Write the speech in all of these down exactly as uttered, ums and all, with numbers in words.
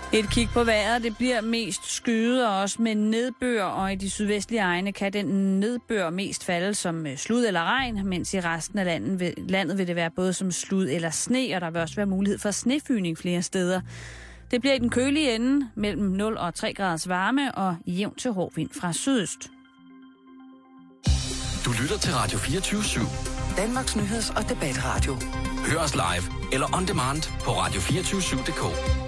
Et kig på vejret, det bliver mest skyet og også med nedbør, og i de sydvestlige egne kan den nedbør mest falde som slud eller regn, mens i resten af landet vil, landet vil det være både som slud eller sne, og der vil også være mulighed for snefyning flere steder. Det bliver i den kølige ende mellem nul og tre graders varme og jævn til hård vind fra sydøst. Du lytter til Radio fireogtyve syv. Danmarks nyheds- og debatradio. Hør os live eller on demand på radio to fire syv punktum d k.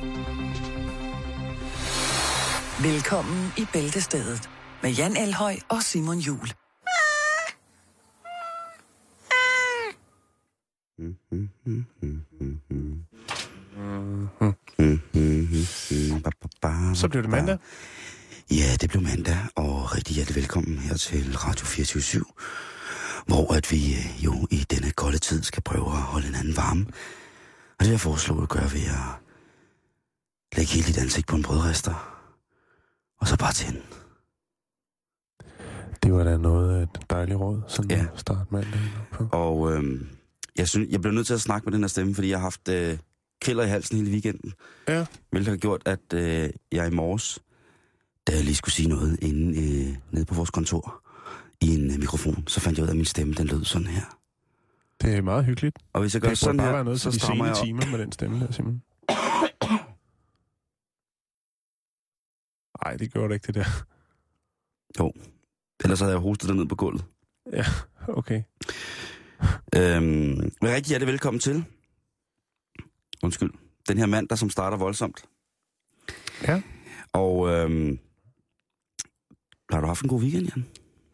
Velkommen i Bæltestedet med Jan Elhøj og Simon Juhl. Så blev det mandag. Ja, det blev mandag, og rigtig hjertelig velkommen her til Radio fireogtyve syv, hvor at vi jo i denne kolde tid skal prøve at holde hinanden varme. Og det jeg foreslår at gøre ved at lægge hele dit ansigt på en brødrester, og så bare tænde. Det var da noget af et dejligt råd, sådan ja. Start mandag på. Og øhm, jeg, synes, jeg blev nødt til at snakke med den her stemme, fordi jeg har haft øh, kælder i halsen hele weekenden. Ja. Hvilket har gjort, at øh, jeg i morges, da jeg lige skulle sige noget inde øh, nede på vores kontor i en øh, mikrofon, så fandt jeg ud af, at min stemme den lød sådan her. Det er meget hyggeligt. Og hvis jeg gør det sådan bare her, være noget så til de strammer sene jeg timer med den stemme der, Simon. Nej, det gjorde det ikke, det der. Jo. Ellers havde jeg hostet det ned på gulvet. Ja, okay. Øhm, men rigtig hjertelig velkommen til. Undskyld. Den her mand, der som starter voldsomt. Ja. Og øhm, har du haft en god weekend, Jan?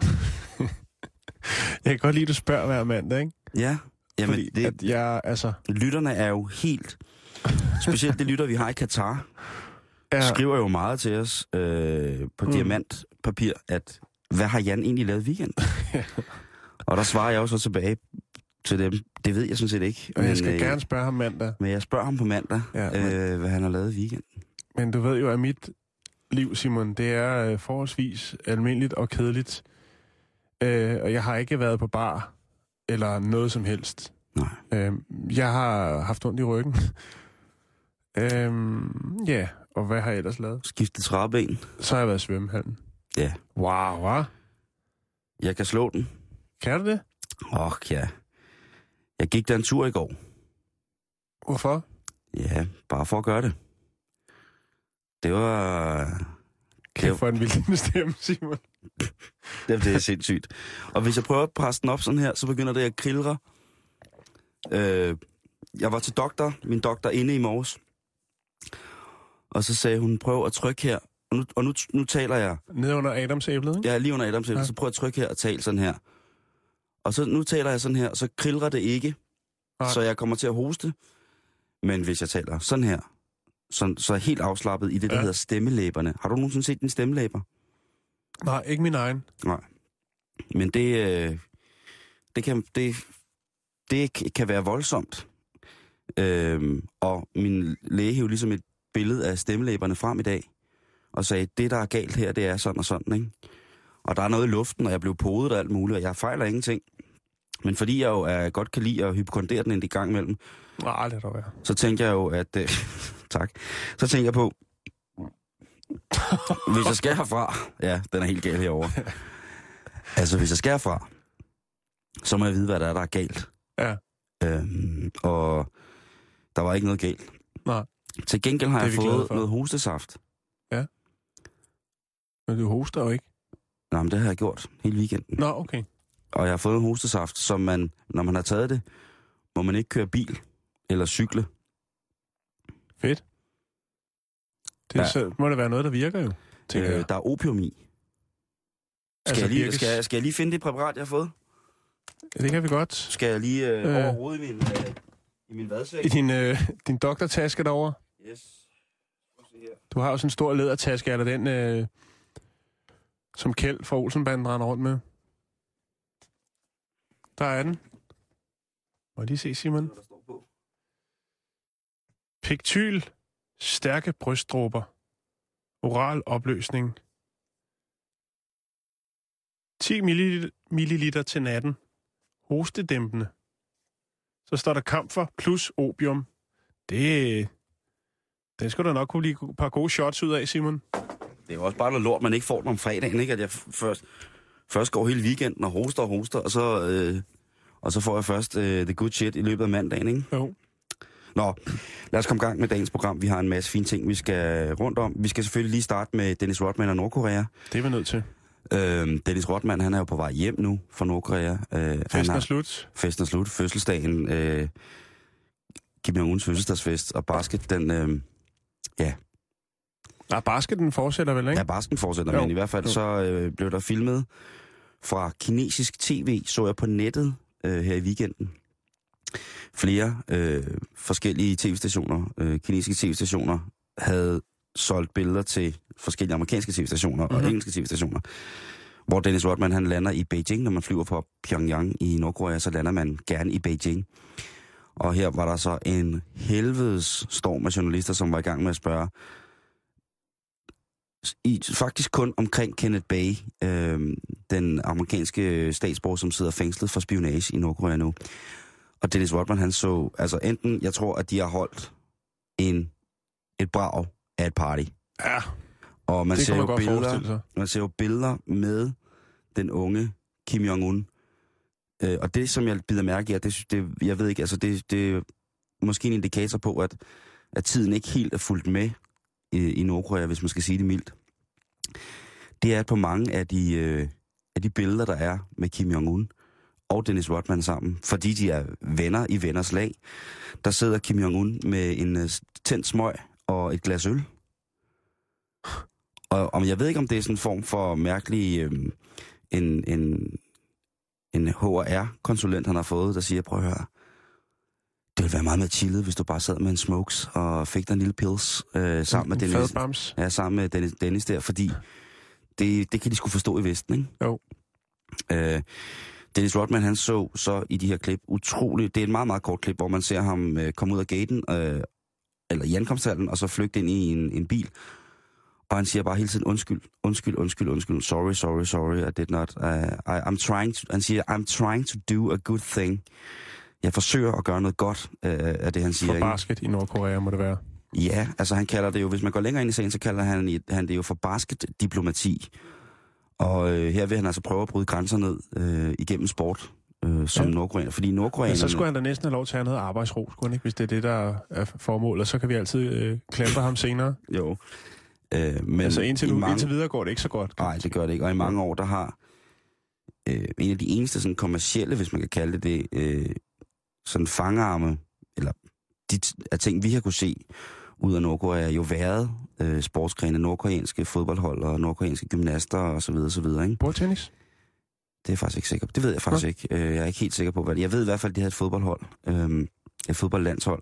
Jeg kan godt lide, at du spørger hver mandag, ikke? Ja. Jamen, Fordi det, at jeg, altså... Lytterne er jo helt... Specielt det lytter, vi har i Katar, ja. skriver jo meget til os øh, på mm. diamantpapir, at hvad har Jan egentlig lavet i weekenden? Og der svarer jeg også så tilbage til dem. Det ved jeg sådan set ikke. Og men, jeg skal øh, gerne spørge ham mandag. Men jeg spørger ham på mandag, ja, men, øh, hvad han har lavet i weekenden. Men du ved jo, at mit liv, Simon, det er øh, forholdsvis almindeligt og kedeligt. Øh, og jeg har ikke været på bar eller noget som helst. Nej. Øh, jeg har haft ondt i ryggen. øh, ja, og hvad har jeg ellers lavet? Skiftet træben. Så har jeg været i svømmehallen. Ja. Wow, hva? Jeg kan slå den. Kan du det? Åh, oh, ja. Jeg gik der en tur i går. Hvorfor? Ja, bare for at gøre det. Det var... Kan jeg få en vild stemme, Simon? det, det er sindssygt. Og hvis jeg prøver at presse den op sådan her, så begynder det at krillre. Øh, jeg var til doktor, min doktor inde i morges. Og så sagde hun, prøv at trykke her. Og nu, og nu, nu taler jeg... Nede under adamsæblet, ikke? Ja, lige under adamsæblet. Ja. Så prøv at trykke her og tale sådan her. Og så nu taler jeg sådan her, og så krillrer det ikke. Nej. Så jeg kommer til at hoste. Men hvis jeg taler sådan her, så, så er jeg helt afslappet i det, der ja. hedder stemmelæberne. Har du nogensinde set din stemmelæber? Nej, ikke min egen. Nej. Men det, øh, det, kan, det, det kan være voldsomt. Øh, og min læge hævde ligesom et billede af stemmelæberne frem i dag, og sagde, det der er galt her, det er sådan og sådan, ikke? Og der er noget i luften, og jeg blev podet og alt muligt, og jeg fejler ingenting. Men fordi jeg jo er, godt kan lide at hypokondere den en gang imellem, nej, det er være. Så tænker jeg jo, at... Øh, tak. Så tænker jeg på, hvis jeg skal herfra... Ja, den er helt gal herovre. Altså, hvis jeg skal herfra, så må jeg vide, hvad der er, der er galt. Ja. Øhm, og der var ikke noget galt. Nej. Til gengæld har jeg fået noget hostesaft. Ja. Men du hoster jo ikke. Nej, men det har jeg gjort hele weekenden. Nå, okay. Og jeg har fået en hostesaft, som man, når man har taget det, må man ikke køre bil eller cykle. Fedt. Det ja. Så, må det være noget, der virker jo. Øh, der er opium i. Skal, altså, jeg lige, skal, jeg, skal jeg lige finde det præparat, jeg har fået? Ja, det kan vi godt. Skal jeg lige øh, øh. overhovedet i min, øh, i min vadsæk? I din, øh, din doktortaske derovre? Yes. Du har jo sådan en stor lædertaske, eller den, øh, som Kjeld fra Olsenbanden render rundt med. Der er den. Må jeg lige se, Simon? Pektyl, stærke brystdråber, oral opløsning, ti milliliter til natten, hostedæmpende. Så står der kamfer plus opium. Det, Det skulle da nok kunne blive et par gode shots ud af, Simon. Det er jo også bare noget lort, man ikke får den om fredagen, ikke? At jeg først, først går hele weekenden og hoster og hoster, og så, øh, og så får jeg først øh, the good shit i løbet af mandagen, ikke? Jo. Nå, lad os komme i gang med dagens program. Vi har en masse fine ting, vi skal rundt om. Vi skal selvfølgelig lige starte med Dennis Rodman og Nordkorea. Det er vi nødt til. Øhm, Dennis Rodman, han er jo på vej hjem nu fra Nordkorea. Øh, Festen er slut. Festen er slut. Fødselsdagen, øh, Kim Jong-uns fødselsdagsfest, og basket, den, øh, ja. Ja, basketen fortsætter vel, ikke? Ja, basketen fortsætter, jo. Men i hvert fald så øh, blev der filmet fra kinesisk tv, så jeg på nettet øh, her i weekenden. Flere øh, forskellige tv-stationer, øh, kinesiske tv-stationer, havde solgt billeder til forskellige amerikanske tv-stationer mm-hmm. og engelske tv-stationer, hvor Dennis Rodman, han lander i Beijing. Når man flyver fra Pyongyang i Nordkorea, så lander man gerne i Beijing. Og her var der så en helvedes storm af journalister, som var i gang med at spørge, i, faktisk kun omkring Kenneth Bae, øh, den amerikanske statsborger, som sidder fængslet for spionage i Nordkorea nu. Og Dennis Rodman, han så, altså enten, jeg tror, at de har holdt en, et brag af et party. Ja, og man det ser kan man jo godt billeder, forestille sig. Man ser jo billeder med den unge Kim Jong-un. Øh, og det, som jeg bider mærke i, det, det, jeg ved ikke, altså det, det er måske en indikator på, at, at tiden ikke helt er fulgt med i, i Nordkorea, hvis man skal sige det mildt. Det er, at på mange af de, øh, af de billeder, der er med Kim Jong-un og Dennis Rodman sammen, fordi de er venner i venners lag, der sidder Kim Jong-un med en uh, tændt smøg og et glas øl. Og, og jeg ved ikke, om det er sådan en form for mærkelig øh, en, en, en H R-konsulent, han har fået, der siger, prøv at høre, det ville være meget mere chillet, hvis du bare sad med en smokes og fik dig en lille pils øh, sammen, med Dennis, ja, sammen med Dennis, Dennis der, fordi det, det kan de sgu forstå i Vesten, ikke? Jo. Øh, Dennis Rodman, han så så i de her klip utroligt, det er et meget, meget kort klip, hvor man ser ham øh, komme ud af gaten, øh, eller i ankomsthallen, og så flygte ind i en, en bil. Og han siger bare hele tiden, undskyld, undskyld, undskyld, undskyld, sorry, sorry, sorry, I did not, uh, I, I'm trying to, han siger, I'm trying to do a good thing. Jeg forsøger at gøre noget godt uh, af det, han siger. For basket i Nordkorea må det være. Ja, altså han kalder det jo, hvis man går længere ind i sagen, så kalder han, han det jo for basketdiplomati. Og øh, her vil han altså prøve at bryde grænser ned øh, igennem sport, øh, som ja. Nordkorea. Fordi Nordkorea... Ja, så skulle han da næsten have lov til at have noget arbejdsro, skulle han ikke, hvis det er det, der er formålet. Så kan vi altid øh, klempe ham senere. Jo. Øh, men altså indtil, nu, mange... indtil videre går det ikke så godt. Nej, det gør det ikke. Og i mange år, der har øh, en af de eneste sådan kommercielle, hvis man kan kalde det det, øh, sådan fangarme, eller de af ting, vi har kunne se ud af Nordkorea, jo været øh, sportsgrene, nordkoreanske fodboldhold og nordkoreanske gymnaster og så videre, så videre, ikke? Bordtennis? Det er jeg faktisk ikke sikker på. Det ved jeg faktisk ja. ikke. Jeg er ikke helt sikker på, hvad det er. Jeg ved i hvert fald, at de havde et fodboldhold. Øh, et fodboldlandshold.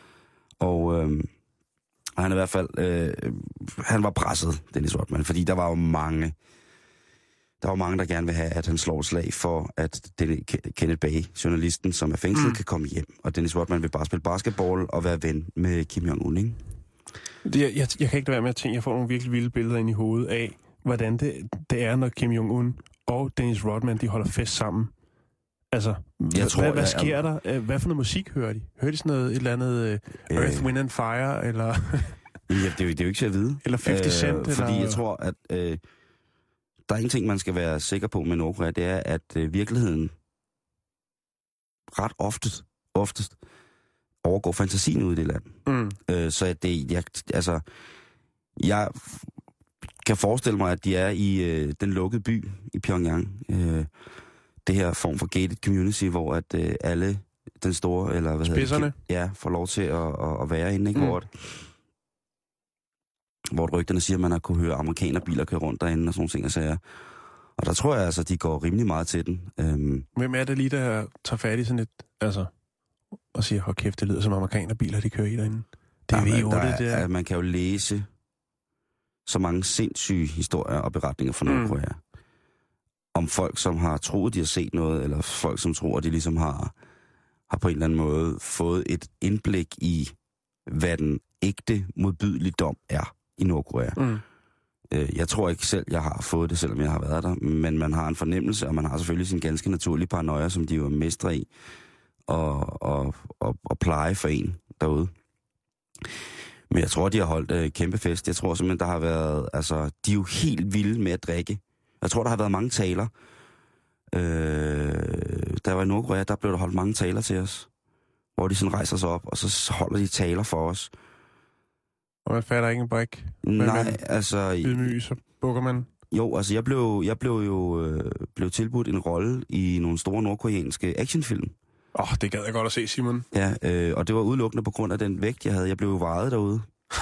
Og øh, han er i hvert fald... Øh, han var presset, Dennis Rodman, fordi der var jo mange... Der var mange, der gerne vil have, at han slår et slag for, at Kenneth Bae, journalisten, som er fængslet, mm. kan komme hjem. Og Dennis Rodman vil bare spille basketball og være ven med Kim Jong-un, ikke? Det, jeg, jeg, jeg kan ikke lade være med at tænke, jeg får nogle virkelig vilde billeder ind i hovedet af, hvordan det, det er, når Kim Jong-un og Dennis Rodman, de holder fest sammen. Altså, jeg tror, hvad, hvad sker jeg, der? Hvad for noget musik hører de? Hører de sådan noget, et eller andet uh, Earth, Wind and Fire, eller... ja, det, er jo, det er jo ikke til at vide. Eller halvtreds Cent, øh, Fordi eller... jeg tror, at... Øh, der er ingenting, man skal være sikker på med Nordkorea, det er, at øh, virkeligheden ret ofte, oftest overgår fantasien ud i det land. Mm. Øh, så at det, jeg, altså, jeg kan forestille mig, at de er i øh, den lukkede by i Pyongyang. Øh, det her form for gated community, hvor at øh, alle den store, eller hvad Spidserne. hedder det, ja, får lov til at, at, at være inde, ikke? Mm. Hvor hvor rygterne siger, at man har kunne høre amerikanerbiler køre rundt derinde og sådan nogle ting og sager. Og der tror jeg altså, at de går rimelig meget til den. Øhm. Hvem er det lige, der tager fat i sådan et, altså, og siger, hold kæft, det lyder som amerikanerbiler, de kører i derinde. Det er V otte, der, det er. Man kan jo læse så mange sindssyge historier og beretninger fra Nordkorea. Mm. Om folk, som har troet, de har set noget, eller folk, som tror, de ligesom har, har på en eller anden måde fået et indblik i, hvad den ægte modbydelige dom er i Nordkorea. Mm. Jeg tror ikke selv, jeg har fået det, selvom jeg har været der, men man har en fornemmelse, og man har selvfølgelig sin ganske naturlige paranoia, som de jo er mestre i, og, og, og, og pleje for en derude. Men jeg tror, de har holdt øh, kæmpe fest. Jeg tror simpelthen, der har været... Altså, de er jo helt vilde med at drikke. Jeg tror, der har været mange taler. Øh, da jeg var i Nordkorea, der blev der holdt mange taler til os. Hvor de sådan rejser sig op, og så holder de taler for os. Og man fatter ikke en brik. Nej, altså... Ydmyg, så bukker man. Jo, altså jeg blev, jeg blev jo øh, blev tilbudt en rolle i nogle store nordkoreanske actionfilm. Åh, oh, det gad jeg godt at se, Simon. Ja, øh, og det var udelukkende på grund af den vægt, jeg havde. Jeg blev jo vejet derude.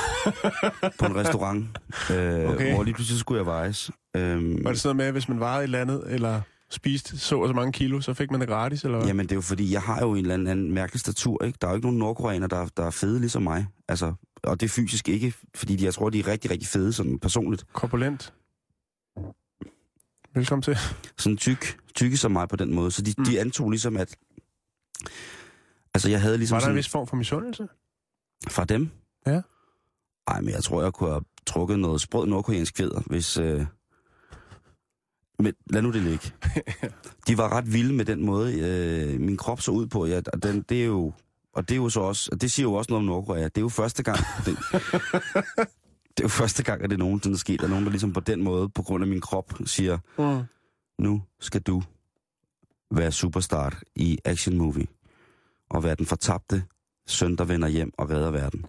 På en restaurant. Øh, okay. Hvor lige pludselig skulle jeg vejes. Øh, var det sådan med, at hvis man vejede i landet, eller spiste så og så mange kilo, så fik man det gratis, eller hvad? Jamen, det er jo fordi, jeg har jo en eller anden, anden mærkelig statur, ikke? Der er jo ikke nogen nordkoreaner, der, der er fede ligesom mig. Altså, og det er fysisk ikke, fordi de, jeg tror, de er rigtig, rigtig fede, sådan personligt. Korpulent. Velkommen til. Sådan tyk, tykke som mig på den måde. Så de, mm. de antog ligesom, at... Altså, jeg havde ligesom... Var der sådan, en vis form for misundelse? Fra dem? Ja. Ej, men jeg tror, jeg kunne have trukket noget sprød nordkoreansk kvæder, hvis... Øh... Men lad nu det ligge. De var ret vilde med den måde, øh, min krop så ud på. Ja, og den, det er jo... Og det er jo så også... Og det siger jo også noget om Nordkorea. Det er jo første gang... det, det er jo første gang, at det nogensinde er sket, at nogen, der ligesom på den måde, på grund af min krop, siger... Mm. Nu skal du være superstar i action movie. Og være den fortabte søn, der vender hjem og redder verden.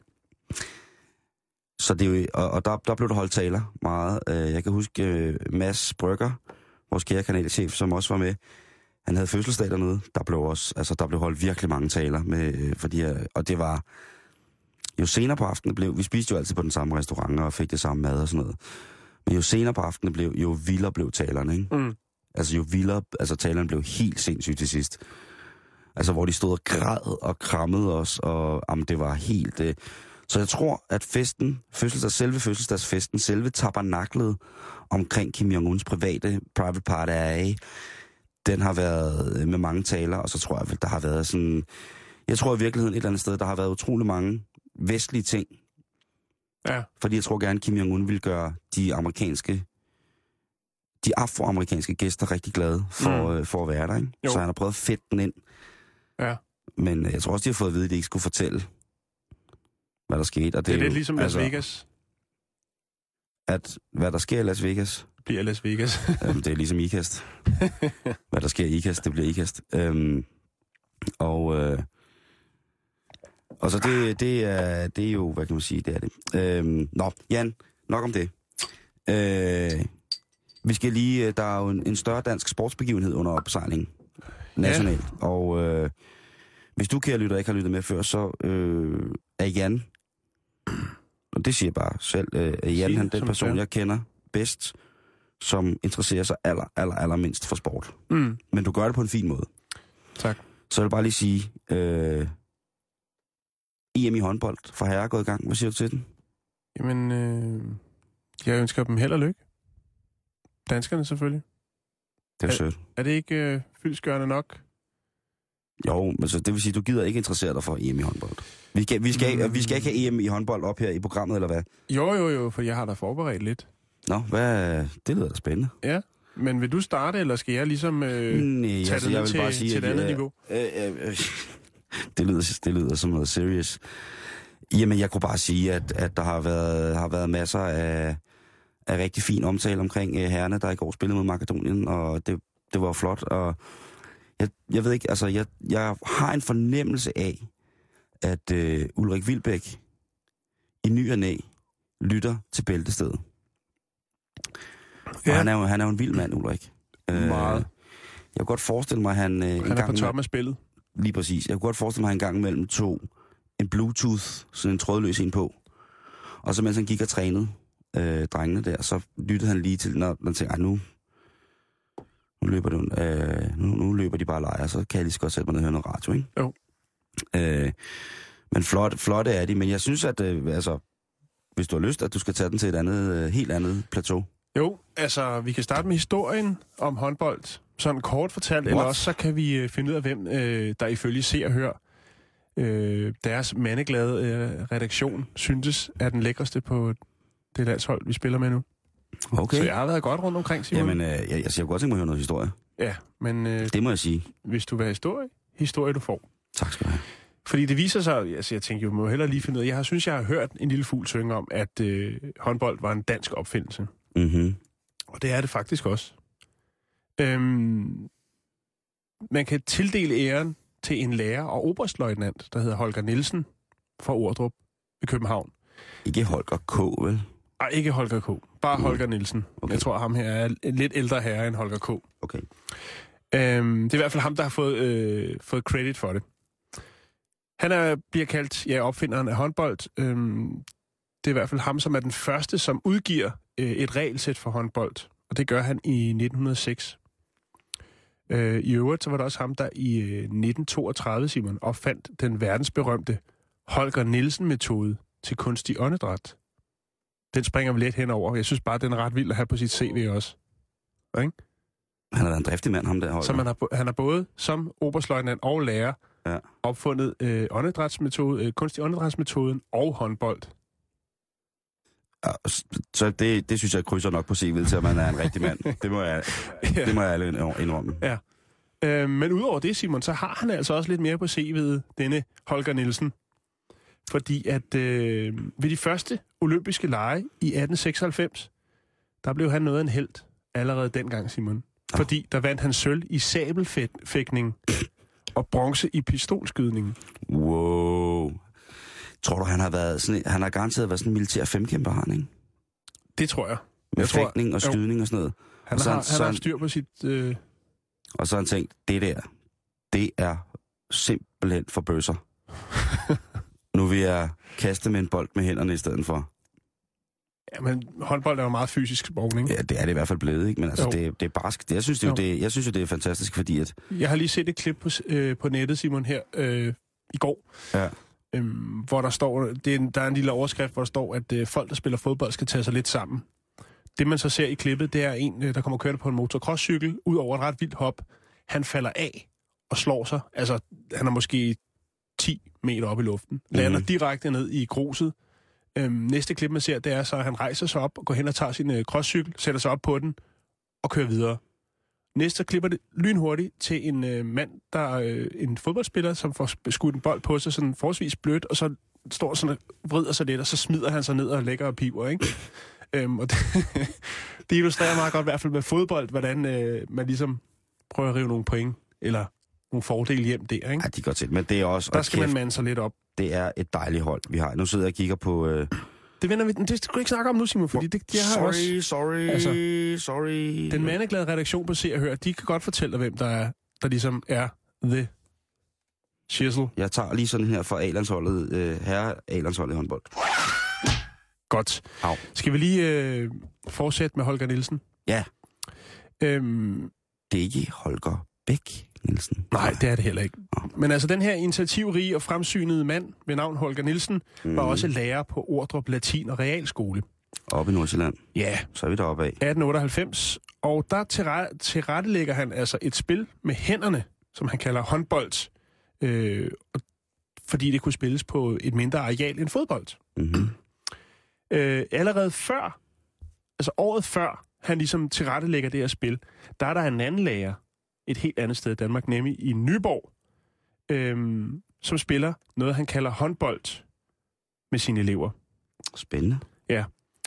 Så det er jo, og, og der, der blev der holdt taler meget. Jeg kan huske uh, Mads Brygger, vores kære kanalchef, som også var med. Han havde fødselsdag dernede. Der blev også, altså der blev holdt virkelig mange taler med, for de her, og det var jo senere på aftenen blev, vi spiste jo altid på den samme restaurant og fik det samme mad og sådan noget. Men jo senere på aftenen blev, jo vildere blev talerne, ikke? Mm. Altså jo vildere, altså talerne blev helt sindssygt til sidst. Altså hvor de stod og græd og krammede os, og jamen, det var helt... Øh... Så jeg tror, at festen, fødselsdags, selve fødselsdagsfesten, selve tabernaklet omkring Kim Jong-uns private private party, den har været med mange taler, og så tror jeg, at der har været sådan... Jeg tror i virkeligheden et eller andet sted, der har været utrolig mange vestlige ting. Ja. Fordi jeg tror gerne, Kim Jong-un vil gøre de amerikanske, de afroamerikanske gæster rigtig glade for, mm. øh, for at være der, ikke? Så han har prøvet at fedte den ind. Ja. Men jeg tror også, de har fået at vide, at de ikke skulle fortælle, hvad der skete. Og det, det er lidt ligesom altså, Las Vegas. At hvad der sker i Las Vegas... Det bliver Las Vegas. Jamen, det er ligesom IKAST. Hvad der sker i IKAST, det bliver IKAST. Øhm, og... Øh, og så det, det, er, det er jo, hvad kan man sige, det er det. Øhm, nå, Jan, nok om det. Øh, vi skal lige... Der er jo en, en større dansk sportsbegivenhed under opsejling. Nationalt. Ja. Og øh, hvis du, kære lytter, ikke har lyttet med før, så øh, er Jan, og det siger jeg bare selv, øh, er Jan han den person, jeg kender bedst, som interesserer sig aller, aller, aller mindst for sport. Mm. Men du gør det på en fin måde. Tak. Så jeg vil bare lige sige, øh, E M i håndbold for herre er gået i gang. Hvad siger du til den? Jamen, øh, jeg ønsker dem held og lykke. Danskerne selvfølgelig. Det er, er sødt. Er det ikke øh, fyldestgørende nok? Jo, men så det vil sige, du gider ikke interessere dig for E M i håndbold. Vi skal, vi skal, mm. vi skal ikke have E M i håndbold op her i programmet, eller hvad? Jo, jo, jo, for jeg har da forberedt lidt. Nå, hvad, det lyder da spændende. Ja, men vil du starte, eller skal jeg ligesom øh, Nej, tage altså, det jeg ned vil til, bare sige, til et andet niveau? Øh, øh, øh, det, lyder, det lyder som noget serious. Jamen, jeg kunne bare sige, at, at der har været, har været masser af, af rigtig fin omtale omkring øh, herrerne, der i går spillede mod Makedonien, og det, det var flot, og jeg, jeg ved ikke, altså, jeg, jeg har en fornemmelse af, at øh, Ulrik Wilbæk i ny og næ lytter til Bæltestedet. Ja. Og han er, jo, han er jo en vild mand, Ulrik. Meget. Øh, jeg kunne godt forestille mig, at han... Øh, han er på toppen af spillet. Lige præcis. Jeg kunne godt forestille mig, at han en gang imellem tog en Bluetooth, sådan en trådløs en på. Og så mens han gik og trænede øh, drengene der, så lyttede han lige til, når han tænkte, nu, nu, løber det, øh, nu, nu løber de bare lejre, så kan jeg lige så godt sætte mig ned og høre noget radio, ikke? Jo. Øh, men flot, flotte er de, men jeg synes, at øh, altså, hvis du har lyst, at du skal tage den til et andet, øh, helt andet plateau. Jo, altså, vi kan starte med historien om håndbold, sådan kort fortalt, What? Eller også så kan vi øh, finde ud af, hvem øh, der ifølge Se og Hør, øh, deres mandeglade øh, redaktion, syntes er den lækreste på det landshold, vi spiller med nu. Okay. Så jeg har været godt rundt omkring, Simon. Jamen, øh, jeg, jeg, jeg kunne godt tænke mig at høre noget historie. Ja, men... Øh, det må jeg sige. Hvis du vil have historie, historie du får. Tak skal du have. Fordi det viser sig, altså jeg tænker jo, må hellere lige finde ud af, jeg har, synes, jeg har hørt en lille fugl synge om, at øh, håndbold var en dansk opfindelse. Mhm. Og det er det faktisk også. Øhm, man kan tildele æren til en lærer og oberstløjtnant, der hedder Holger Nielsen fra Ordrup i København. Ikke Holger K., vel? Nej, ikke Holger K. Bare Holger Nielsen. Okay. Jeg tror, ham her er en lidt ældre herre end Holger K. Okay. Øhm, det er i hvert fald ham, der har fået, øh, fået credit for det. Han er, bliver kaldt ja, opfinderen af håndbold. Øhm, det er i hvert fald ham, som er den første, som udgiver øh, et regelsæt for håndbold. Og det gør han i nitten hundrede og seks. Øh, I øvrigt så var det også ham, der i øh, nitten toogtredive, Simon, opfandt den verdensberømte Holger Nielsen-metode til kunstig åndedræt. Den springer vi lidt henover. Jeg synes bare, den er ret vild at have på sit C V også. Ikke? Han har været en driftig mand, ham der, Holger. Så man har, han har både som oberstløjtnant og lærer ja. opfundet øh, åndedrætsmetode, øh, kunstig åndedrætsmetoden og håndbold. Ja, så det, det synes jeg krydser nok på C V'et til, at man er en rigtig mand. Det må jeg, ja. det må jeg alle indrømme. Ja. Øh, men udover det, Simon, så har han altså også lidt mere på C V'et, denne Holger Nielsen. Fordi at øh, ved de første olympiske lege i atten seksoghalvfems, der blev han noget af en helt allerede dengang, Simon. Oh. Fordi der vandt han sølv i sabelfægtning og bronze i pistolskydning. Wow. Tror du, han har været sådan, han har garanteret været sådan en militær femkæmper, han, ikke? Det tror jeg. Med jeg fægtning tror, og skydning jo. Og sådan noget. Han, og så, har, han så, har styr på sit... Øh... Og så har han tænkt, det der, det er simpelthen for bøsser. Nu vil jeg kaste med en bold med hænderne i stedet for. Ja, men håndbold er jo meget fysisk sport, ikke? Ja, det er det i hvert fald blevet, ikke? Men altså, det, det er barsk. Jeg synes, det, jo, det, jeg synes jo, det er fantastisk, fordi at... Jeg har lige set et klip på, øh, på nettet, Simon, her øh, i går. Ja. Øhm, hvor der står, det er en, der er en lille overskrift, hvor der står, at øh, folk, der spiller fodbold, skal tage sig lidt sammen. Det, man så ser i klippet, det er en, øh, der kommer kørende på en motocrosscykel, ud over et ret vildt hop. Han falder af og slår sig. Altså, han er måske ti meter op i luften. Lander mm-hmm. direkte ned i gruset. Øhm, næste klip, man ser, det er så, at han rejser sig op og går hen og tager sin øh, crosscykel, sætter sig op på den og kører videre. Næste klipper det lynhurtigt til en øh, mand, der er øh, en fodboldspiller, som får skudt en bold på sig, sådan forholdsvis blødt, og så står sådan og vrider sig lidt, og så smider han sig ned og lægger og piver, ikke? øhm, og det, det illustrerer meget godt, i hvert fald med fodbold, hvordan øh, man ligesom prøver at rive nogle point, eller nogle fordele hjem der, ikke? Ja, de går til, men det er også... Der skal kæft, man mande sig lidt op. Det er et dejligt hold, vi har. Nu sidder jeg og kigger på... Øh... Det vender vi... Det skal du ikke snakke om nu, Simon, fordi det, de har sorry, også... Sorry, altså, sorry. Den mandeglade redaktion på Se og Hør, de kan godt fortælle dig, hvem der er, der ligesom er the shizzle. Jeg tager lige sådan her for A-landsholdet, øh, herre A-landsholdet i håndbold. Godt. Au. Skal vi lige øh, fortsætte med Holger Nielsen? Ja. Øhm, det er ikke Holger Bæk Nielsen. Nej, det er det heller ikke. Men altså, den her initiativrige og fremsynede mand ved navn Holger Nielsen mm. var også lærer på Ordrup Latin- og Realskole. Oppe i Nordsjælland? Ja. Så er vi deroppe af. atten otteoghalvfems. Og der tilrettelægger han altså et spil med hænderne, som han kalder håndbold, øh, fordi det kunne spilles på et mindre areal end fodbold. Mm-hmm. Øh, allerede før, altså året før, han ligesom tilrettelægger det her spil, der er der en anden lærer, et helt andet sted i Danmark, nemlig i Nyborg, øhm, som spiller noget, han kalder håndbold med sine elever. Spændende. Ja.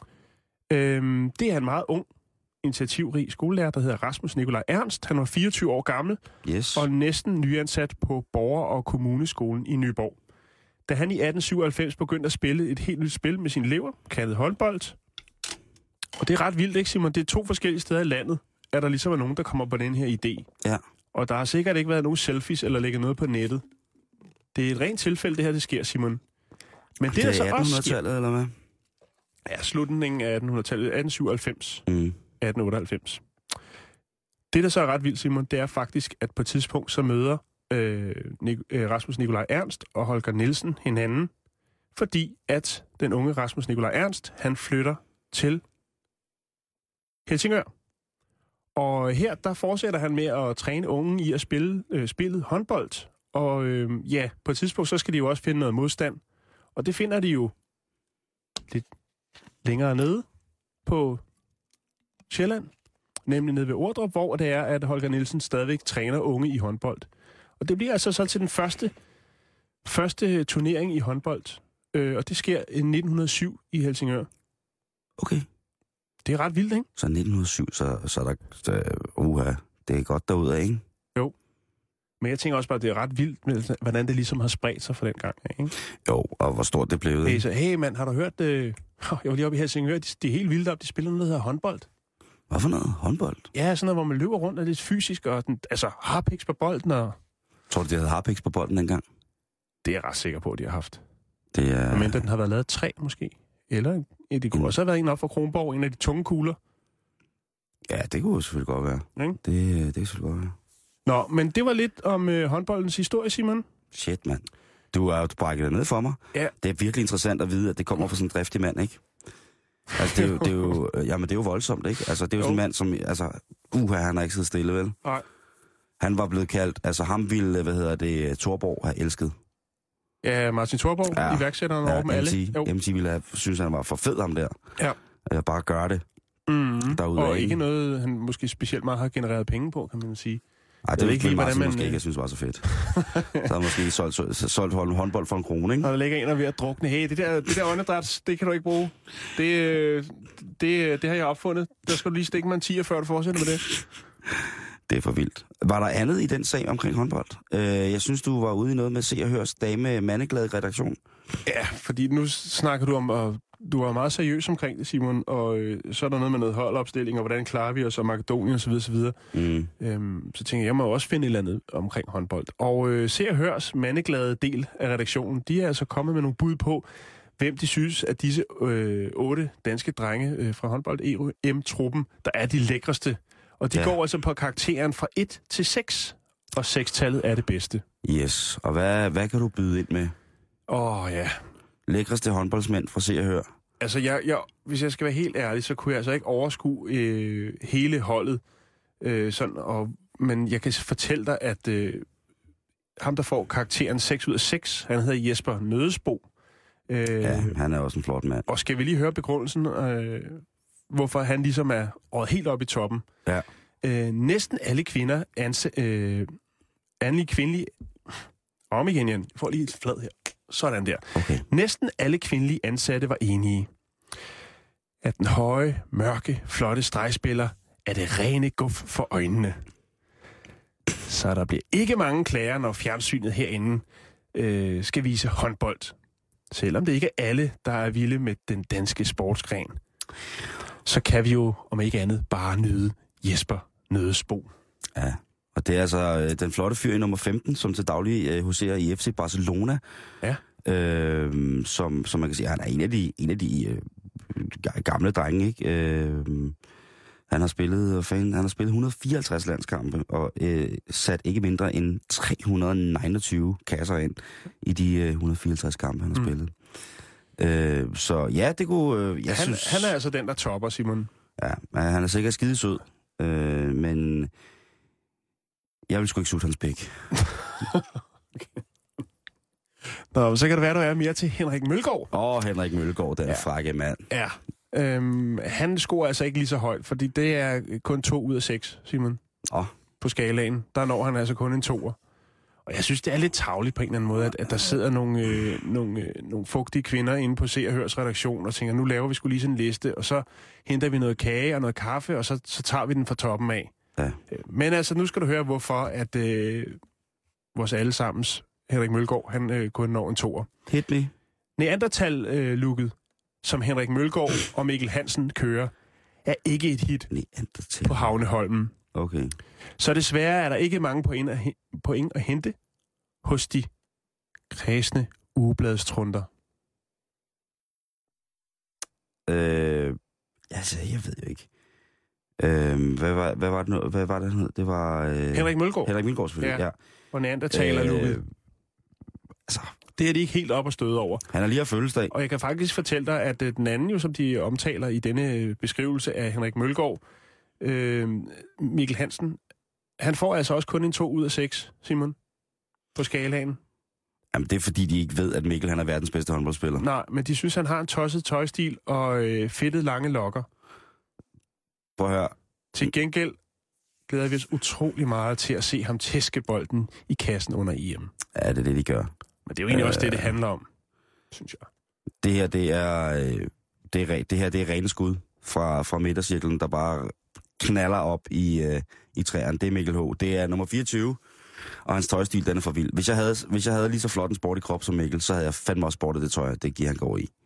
Øhm, det er en meget ung, initiativrig skolelærer, der hedder Rasmus Nikolaj Ernst. Han var fireogtyve år gammel, yes. og næsten nyansat på Borger- og Kommuneskolen i Nyborg. Da han i atten syvoghalvfems begyndte at spille et helt nyt spil med sine elever, kaldet håndbold. Og det er ret vildt, ikke, Simon? Det er to forskellige steder i landet, at der ligesom er nogen, der kommer på den her idé. Ja. Og der har sikkert ikke været nogen selfies eller lægget noget på nettet. Det er et rent tilfælde, det her, det sker, Simon. Men det, det er så også attenhundredetallet, eller hvad? Ja, slutningen af attenhundredetallet. atten syvoghalvfems. Mm. atten otteoghalvfems. Det, der så er ret vildt, Simon, det er faktisk, at på et tidspunkt så møder øh, Nik- øh, Rasmus Nikolaj Ernst og Holger Nielsen hinanden, fordi at den unge Rasmus Nikolaj Ernst, han flytter til Helsingør. Og her, der fortsætter han med at træne unge i at spille øh, spillet håndbold. Og øh, ja, på et tidspunkt, så skal de jo også finde noget modstand. Og det finder de jo lidt længere nede på Sjælland, nemlig nede ved Ordrup, hvor det er, at Holger Nielsen stadigvæk træner unge i håndbold. Og det bliver altså så til den første første turnering i håndbold, øh, og det sker i nitten hundrede og syv i Helsingør. Okay. Det er ret vildt, ikke? Så nitten hundrede og syv, så, så er der... Så, uha, det er godt derudad, ikke? Jo. Men jeg tænker også bare, at det er ret vildt, med, hvordan det ligesom har spredt sig for den gang, ikke? Jo, og hvor stort det blev. Hey, så, hey mand, har du hørt... Øh, jeg var lige oppe i Helsingør, de, de er helt vildt op, de spiller noget, der hedder håndbold. Hvad for noget? Håndbold? Ja, sådan noget, hvor man løber rundt og lidt fysisk, og den, altså harpiks på bolden, og... Tror du, de havde harpiks på bolden dengang? Det er jeg ret sikker på, at de har haft. Det er... Men den har været lavet tre, måske. Eller ja, det kunne mm. også have været en op fra Kronborg, en af de tunge kugler. Ja, det kunne selvfølgelig godt være. Mm. Det, det kan selvfølgelig godt være. Nå, men det var lidt om øh, håndboldens historie, Simon. Shit, mand. Du har jo brækket det ned for mig. Ja. Det er virkelig interessant at vide, at det kommer fra sådan en driftig mand, ikke? Altså, det er jo, det er jo, jamen, det er jo voldsomt, ikke? Altså, det er jo, jo. sådan en mand, som... Altså, uha, han har ikke siddet stille, vel? Nej. Han var blevet kaldt... Altså, ham ville, hvad hedder det, Thorborg have elsket. Ja, Martin Thorborg, ja. iværksætteren ja, over dem alle. M T ville have, synes, han var for fed ham der. Ja. Altså, bare gøre det. Mm. Derude og af. ikke noget, han måske specielt meget har genereret penge på, kan man sige. Ej, det er ikke lige, hvordan man... måske ikke, jeg synes var så fedt. Så har måske solgt, solgt, solgt håndbold for en krone, ikke? Og der ligger en, der er ved at drukne. Hey, det der, det der åndedræt, det kan du ikke bruge. Det, det, det har jeg opfundet. Der skal du lige stikke mig en tier, før du fortsætter med det. Det er for vildt. Var der andet i den sag omkring håndbold? Øh, jeg synes, du var ude i noget med Se og Hørs dame mandeglade redaktion. Ja, fordi nu snakker du om, og du er meget seriøs omkring det, Simon, og øh, så er der noget med noget holdopstilling, og hvordan klarer vi os, og Makedonien osv. osv. Mm. Øhm, så tænker jeg, jeg må også finde et eller andet omkring håndbold. Og øh, Se og Hørs mandeglade del af redaktionen, de er altså kommet med nogle bud på, hvem de synes, at disse øh, otte danske drenge øh, fra håndbold E M-truppen, der er de lækreste. Og de ja. går altså på karakteren fra et til seks, og seks-tallet er det bedste. Yes, og hvad, hvad kan du byde ind med? Åh, oh, ja. Lækreste håndboldsmænd fra Se og Hør. Altså, jeg, jeg, hvis jeg skal være helt ærlig, så kunne jeg altså ikke overskue øh, hele holdet. Øh, sådan, og, men jeg kan fortælle dig, at øh, ham, der får karakteren seks ud af seks, han hedder Jesper Nødesbo. Øh, ja, han er også en flot mand. Og skal vi lige høre begrundelsen, øh, hvorfor han ligesom er røget helt op i toppen. Ja. Øh, næsten alle kvinder, anse, øh, anlige kvindelige... Om igen, Jan. Jeg får lige et flad her. Sådan der. Okay. Næsten alle kvindelige ansatte var enige. At den høje, mørke, flotte stregspiller er det rene guf for øjnene. Så der bliver ikke mange klager, når fjernsynet herinde øh, skal vise håndbold. Selvom det ikke er alle, der er vilde med den danske sportsgren. Så kan vi jo, om ikke andet, bare nyde Jesper Nødesbo. Ja, og det er altså den flotte fyr i nummer femten, som til daglig øh, huserer i F C Barcelona. Ja. Øh, som, som man kan sige, han er en af de, en af de øh, gamle drenge, ikke? Øh, han har spillet, fan, han har spillet et hundrede og fireoghalvtreds landskampe og øh, sat ikke mindre end tre hundrede og niogtyve kasser ind i de øh, et hundrede og fireoghalvtreds kampe, han har mm. spillet. Øh, så ja, det kunne... Øh, jeg han, synes, han er altså den, der topper, Simon. Ja, han er sikkert skidesød, øh, men jeg vil sgu ikke sutte hans pik. Okay. Nå, så kan det være, du er mere til Henrik Mølgaard. Åh, oh, Henrik Mølgaard, den ja. frække mand. Ja. Øhm, han scorer altså ikke lige så højt, fordi det er kun to ud af seks, Simon. Åh. Oh. På skalaen. Der når han altså kun en toer. Og jeg synes, det er lidt tarveligt på en eller anden måde, at, at der sidder nogle, øh, nogle, øh, nogle fugtige kvinder inde på Se og Hørs redaktion og tænker, nu laver vi sgu lige sådan en liste, og så henter vi noget kage og noget kaffe, og så, så tager vi den fra toppen af. Ja. Men altså, nu skal du høre, hvorfor at øh, vores allesammens Henrik Mølgaard, han øh, kun når en toer. Hit me. Neandertal-looket, øh, som Henrik Mølgaard og Mikkel Hansen kører, er ikke et hit på Havneholmen. Okay. Så desværre er der ikke mange point at, point at hente hos de kredsende ugebladstrunder. Øh, altså, jeg ved jo ikke. Øh, hvad, var, hvad var det nu? Hvad var det nu? Det var... Øh, Henrik Mølgaard. Henrik Mølgaard, selvfølgelig, ja. ja. Og Neandertaler-looket. Øh, altså... Det er de ikke helt op at støde over. Han har lige haft fødselsdag. Og jeg kan faktisk fortælle dig, at den anden, jo, som de omtaler i denne beskrivelse af Henrik Mølgaard, øh, Mikkel Hansen, han får altså også kun en to ud af seks, Simon, på skalaen. Jamen, det er fordi, de ikke ved, at Mikkel han er verdens bedste håndboldspiller. Nej, men de synes, han har en tosset tøjstil og øh, fedtet lange lokker. Prøv at høre. Til gengæld glæder vi os utrolig meget til at se ham tæske bolden i kassen under E M. Ja, det er det, de gør. Men det er jo egentlig øh, også det, det handler om, synes jeg. Det her, det er, øh, det er, det her, det er rene skud fra, fra midtercirklen, der bare knaller op i, øh, i træerne. Det er Mikkel H. Det er nummer fireogtyve, og hans tøjstil, den er for vild. Hvis jeg havde, hvis jeg havde lige så flot en sport i krop som Mikkel, så havde jeg fandme også sportet det tøj, det giver han går i.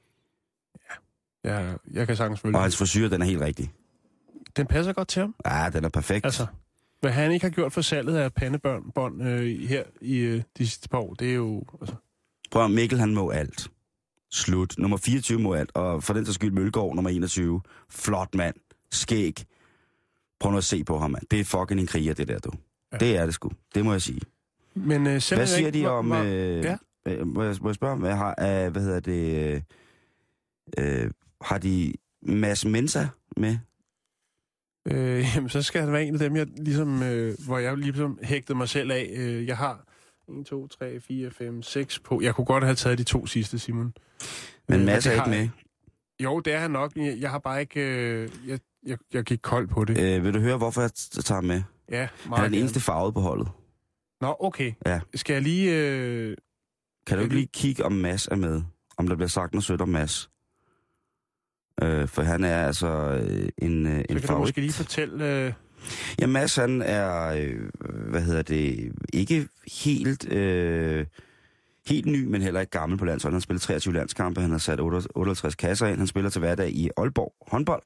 Ja, jeg, jeg kan sagtens følge. Og hans frisyr, den er helt rigtig. Den passer godt til ham? Ja, den er perfekt. Altså, hvad han ikke har gjort for salget af pandebånd øh, her i øh, de sidste par år, det er jo... Altså... Prøv, Mikkel, han må alt. Slut. Nummer fireogtyve må alt, og for den så skyld Mølgaard, nummer enogtyve. Flot mand. Skæg. Prøv nu at se på ham, mand. Det er fucking en kriger, det der, du. Ja. Det er det sgu. Det må jeg sige. Men øh, selv hvad siger ikke, de om... Var, øh, ja? øh, må, jeg, må jeg spørge, hvad, har, øh, hvad hedder det... Øh, øh, har de Mads Mensa med? Øh, jamen, så skal han være en af dem, jeg ligesom, øh, hvor jeg ligesom hægtede mig selv af. Øh, jeg har en, to, tre, fire, fem, seks på. Jeg kunne godt have taget de to sidste, Simon. Men Mads er ikke med? Jo, det er han nok. Jeg har bare ikke... Øh, jeg, jeg, jeg gik kold på det. Øh, vil du høre, hvorfor jeg tager ham med? Ja, meget Han er den gerne. eneste farvede på holdet. Nå, okay. Ja. Skal jeg lige... Øh, kan du ikke lige kigge, om Mads er med? Om der bliver sagt noget sødt om Mads? Øh, for han er altså øh, en, øh, en favorit. Så kan du måske lige fortælle... Øh... Ja, Mads, han er, øh, hvad hedder det, ikke helt, øh, helt ny, men heller ikke gammel på landsholdet. Han har spillet treogtyve landskampe, han har sat otteoghalvtreds kasser ind. Han spiller til hverdag i Aalborg håndbold,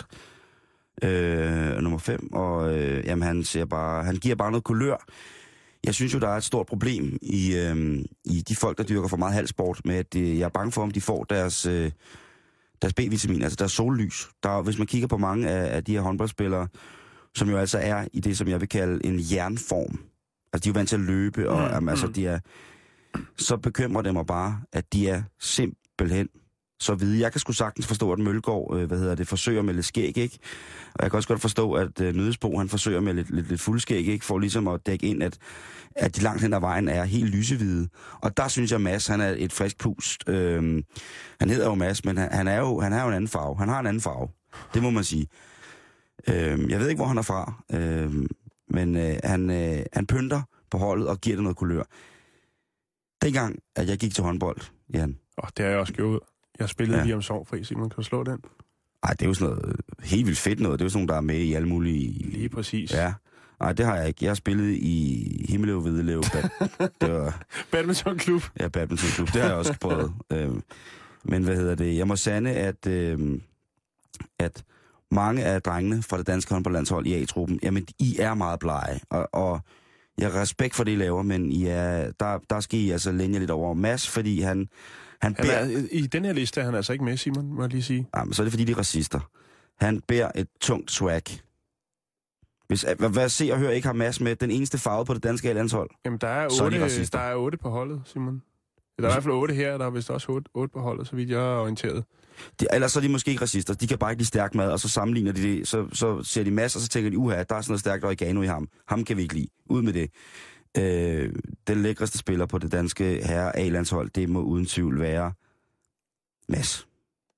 øh, nummer fem, og øh, jamen, han, ser bare, han giver bare noget kulør. Jeg synes jo, der er et stort problem i, øh, i de folk, der dyrker for meget halvsport, med at det, jeg er bange for, om de får deres... Øh, deres B-vitamin, altså deres sollys. Der, hvis man kigger på mange af, af de her håndboldspillere, som jo altså er i det, som jeg vil kalde en jernform. Altså, de er jo vant til at løbe, og mm, jamen, altså, de er... Så bekymrer det mig bare, at de er simpelthen så hvide. Jeg kan sgu sagtens forstå, at Mølgaard, øh, hvad hedder det, forsøger med lidt skæg, ikke? Og jeg kan også godt forstå, at øh, Nødesbo, han forsøger med lidt, lidt, lidt fuldskæg, ikke? For ligesom at dække ind, at, at de langt hen ad vejen er helt lysehvide. Og der synes jeg, Mads, han er et frisk pust. Øh, han hedder jo Mads, men han, han, er jo, han har jo en anden farve. Han har en anden farve. Det må man sige. Øh, jeg ved ikke, hvor han er fra, øh, men øh, han, øh, han pynter på holdet og giver det noget kulør. Dengang, at jeg gik til håndbold, Jan. Åh, det har jeg også gjort. Jeg spillede Ja. lige om Sovnfri, Simon. Kan du slå den? Ej, det er jo sådan noget helt vildt fedt noget. Det er jo sådan nogle, der er med i alle mulige... Lige præcis. Ja. Nej, det har jeg ikke. Jeg har spillet i Himmelev Hvidelev. Det var... Badmintonklub. Ja, badmintonklub. Det har jeg også prøvet. øhm, men hvad hedder det? Jeg må sande, at, øhm, at mange af drengene fra det danske håndboldlandshold i A-truppen, jamen, I er meget blege. Og, og jeg har respekt for det, I laver, men I er, der, der skal I altså længe lidt over Mads, fordi han... Han, han bærer... er, I den her liste er han altså ikke med, Simon, må jeg lige sige. Jamen, så er det, fordi de er racister. Han bærer et tungt swag. Hvis, hvad, hvad Se og Hør ikke har Mads med, den eneste farve på det danske landshold, jamen, der er, så er de otte, racister. der er otte på holdet, Simon. Der er i hvert fald otte her, der er vist også otte, otte på holdet, så vidt jeg er orienteret. De, ellers så er de måske ikke racister. De kan bare ikke lide stærk mad, og så sammenligner de det. Så, så ser de Mads, og så tænker de, uha, der er sådan noget stærkt oregano i ham. Ham kan vi ikke lide. Ud med det. Øh, den lækreste spiller på det danske herre A-landshold, det må uden tvivl være Mads.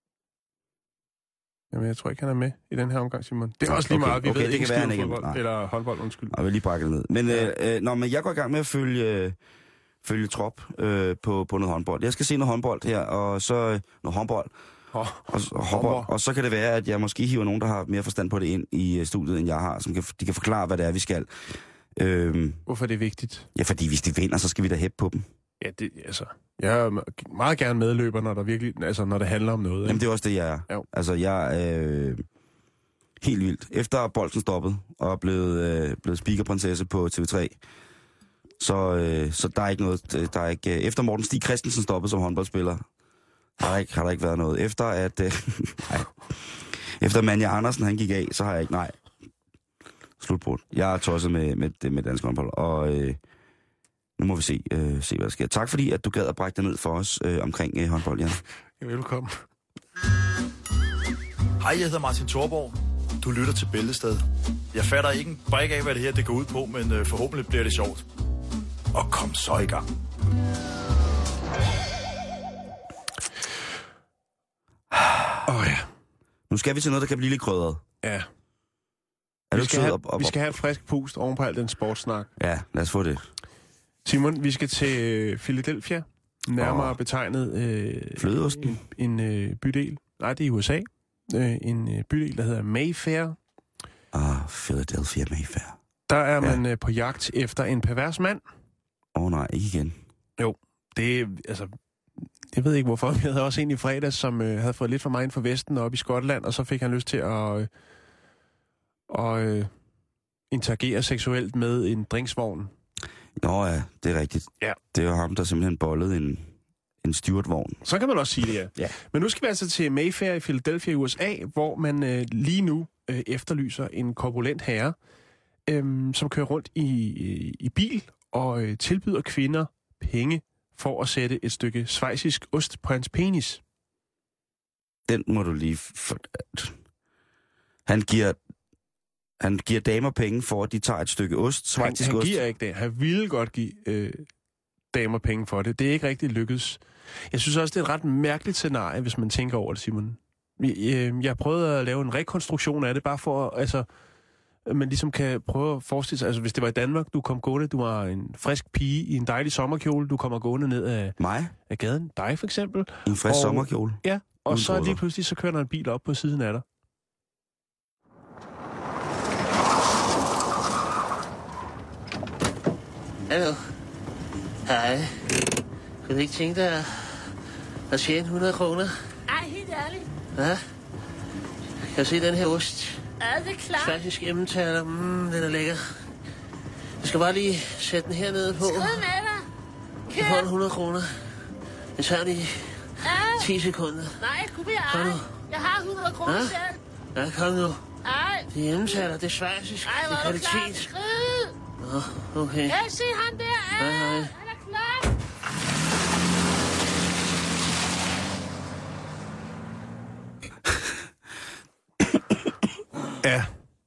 Jamen, jeg tror ikke, han er med i den her omgang, Simon. Det er også lige okay, meget, vi okay, ved det ikke kan være, han ikke fodbold, eller håndbold, undskyld. Jeg vil lige bakke det ned. Men, øh, øh, nå, men jeg går i gang med at følge, øh, følge trop øh, på, på noget håndbold. Jeg skal se noget håndbold her, og så øh, noget håndbold. Oh, og, og, håndbold. Og så kan det være, at jeg måske hiver nogen, der har mere forstand på det ind i studiet, end jeg har, som kan, de kan forklare, hvad det er, vi skal. Øhm, Hvorfor er det vigtigt? Ja, fordi hvis de vinder, så skal vi da hæppe på dem. Ja, det, altså, jeg er meget gerne medløber, når der virkelig, altså, når det handler om noget. Ikke? Jamen, det er også det, jeg er. Jo. Altså, jeg er øh, helt vildt. Efter bolden stoppet, og er blevet, øh, blevet speakerprinsesse på T V tre, så, øh, så der er ikke noget, der er ikke... Øh, efter Morten Stig Christensen stoppede som håndboldspiller, har der ikke, har der ikke været noget. Efter at... Øh, nej. Efter Manja Andersen, han gik af, så har jeg ikke... Nej. Slutbrud. Jeg er tosset med, med, med dansk håndbold, og... Øh, Nu må vi se, øh, se, hvad der sker. Tak fordi, at du gad at brække dig ned for os øh, omkring øh, håndbold, Jan. Ja, velkommen. Hej, jeg hedder Martin Thorborg. Du lytter til Bæltestedet. Jeg fatter ikke en brik af, hvad det her det går ud på, men øh, forhåbentlig bliver det sjovt. Og kom så i gang. Åh oh, ja. Nu skal vi til noget, der kan blive lidt krydret. Ja. Er vi du skal, have, op, op, vi skal have et frisk pust oven på al den sportssnak. Ja, lad os få det. Simon, vi skal til Philadelphia. Nærmere oh. betegnet øh, Flødeosten. En, en øh, bydel. Nej, det er i U S A. Øh, en øh, bydel, der hedder Mayfair. Ah, Philadelphia Mayfair. Der er man ja. øh, på jagt efter en pervers mand. Åh oh, nej, ikke igen. Jo, det er, altså... Jeg ved ikke hvorfor, jeg havde også en i fredags, som øh, havde fået lidt for meget ind for Vesten oppe i Skotland, og så fik han lyst til at... Øh, og øh, interagere seksuelt med en drinksvogn. Nå ja, det er rigtigt. Ja. Det er jo ham, der simpelthen bollede en, en Stewart-vogn. Så kan man også sige det, ja. ja. Men nu skal vi altså til Mayfair i Philadelphia i U S A, hvor man øh, lige nu øh, efterlyser en korpulent herre, øh, som kører rundt i, øh, i bil og øh, tilbyder kvinder penge for at sætte et stykke schweizisk ost på hans penis. Den må du lige... For... Han giver... Han giver damer penge for, at de tager et stykke ost, schweizisk han, han ost. Han giver ikke det. Han ville godt give øh, damer penge for det. Det er ikke rigtig lykkedes. Jeg synes også, det er et ret mærkeligt scenarie, hvis man tænker over det, Simon. Jeg, jeg prøvede at lave en rekonstruktion af det, bare for, altså, at man ligesom kan prøve at forestille sig, altså hvis det var i Danmark, du kom gående, du var en frisk pige i en dejlig sommerkjole, du kommer gående ned af, Mig? af gaden, dig for eksempel. En frisk og, sommerkjole? Ja, og Uden så brødre. lige pludselig, så kører der en bil op på siden af dig. Hallo. Hej. Kunne du ikke tænke dig at tjene hundrede kroner? Ej, helt ærligt. Hvad? Kan du se den her ost? Ja, det er klart. Faktisk emmentaler. Mm, den er lækker. Jeg skal bare lige sætte den hernede på. Skrid med dig. Du får en hundrede kroner. Det tager lige Ja. ti sekunder. Nej, kunne vi Kom ej. nu. Jeg har hundrede kroner Ja? selv. Ja, kom nu. Ej. Det er emmentaler. Det er schweizisk. Ej, Det hvor er er du klar. kvalitet. Skrid. Nå, okay. Ja, se ham der. Hej, hej. Han er klar. Ja.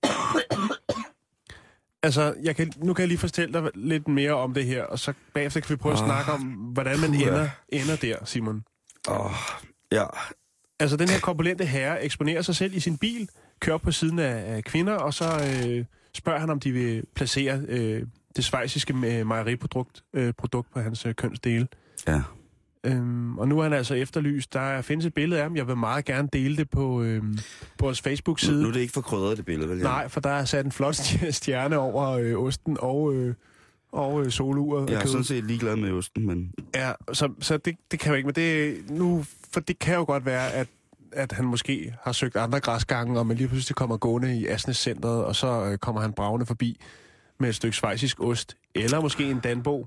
Altså, jeg kan, nu kan jeg lige fortælle dig lidt mere om det her, og så bagefter kan vi prøve at Oh, snakke om, hvordan man puha. ender, ender der, Simon. Åh, oh, ja. Altså, den her korpulente herre eksponerer sig selv i sin bil, kører op på siden af, af kvinder, og så øh, spørger han, om de vil placere øh, det schweiziske øh, mejeriprodukt øh, produkt på hans øh, kønsdele. Ja. Øhm, og nu er han altså efterlyst. Der findes et billede af ham. Jeg vil meget gerne dele det på, øhm, på vores Facebook-side. Nu, nu er det ikke for krydret, det billede, vel? Nej, for der er sat en flot stjerne over øh, osten og, øh, og øh, soluret. Jeg er sådan set ligeglad med osten, men... Ja, så, så det, det kan jo ikke, men det, nu, for det kan jo godt være, at, at han måske har søgt andre græsgange, og man lige pludselig kommer gående i Asnes-centret, og så øh, kommer han bragende forbi med et stykke schweizisk ost, eller måske en Danbo.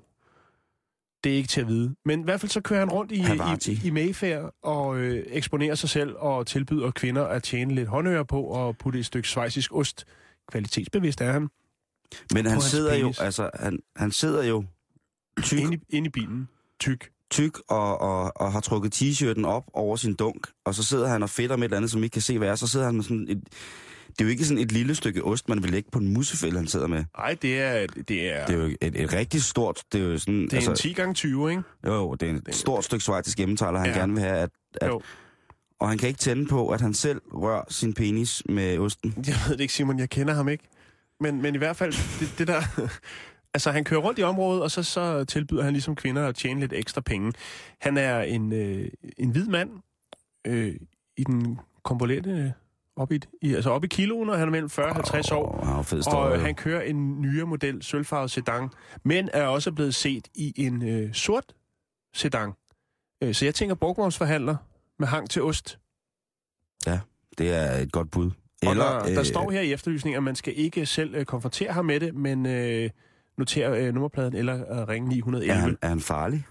Det er ikke til at vide. Men i hvert fald så kører han rundt i, i, i Mayfair og øh, eksponerer sig selv og tilbyder kvinder at tjene lidt håndører på og putte et stykke schweizisk ost. Kvalitetsbevidst er han. Men han sidder jo, penis. altså, han, han sidder jo tyk, Inde i, inde i bilen. Tyk. tyk og, og, og har trukket t-shirten op over sin dunk, og så sidder han og fedter med et eller andet, som ikke kan se, hvad er. Så sidder han med sådan et... Det er jo ikke sådan et lille stykke ost, man vil lægge på en musefælde, han sidder med. Nej, det er... Det er, Det er jo et, et rigtig stort... Det er jo sådan... det er altså, en ti gange tyve, ikke? Jo, jo, det er et stort stykke schweizisk emmentaler, han Ja. gerne vil have. At, at, og han kan ikke tænde på, at han selv rører sin penis med osten. Jeg ved det ikke, Simon. Jeg kender ham ikke. Men, men i hvert fald, det, det der... Altså, han kører rundt i området, og så, så tilbyder han ligesom kvinder at tjene lidt ekstra penge. Han er en, øh, en hvid mand øh, i den komponente... Op i, i, altså op i kiloen, og han er mellem fyrre og halvtreds år. Oh, han og øh, han kører en nyere model, sølvfarvet sedan, men er også blevet set i en øh, sort sedan. Øh, så jeg tænker brugtvognsforhandler med hang til ost. Ja, det er et godt bud. Eller, Eller, og der, der øh, står her i efterlysningen, at man skal ikke selv øh, konfrontere ham med det, men øh, notere øh, nummerpladen eller øh, ringe ni et et et. er, han, er han farlig?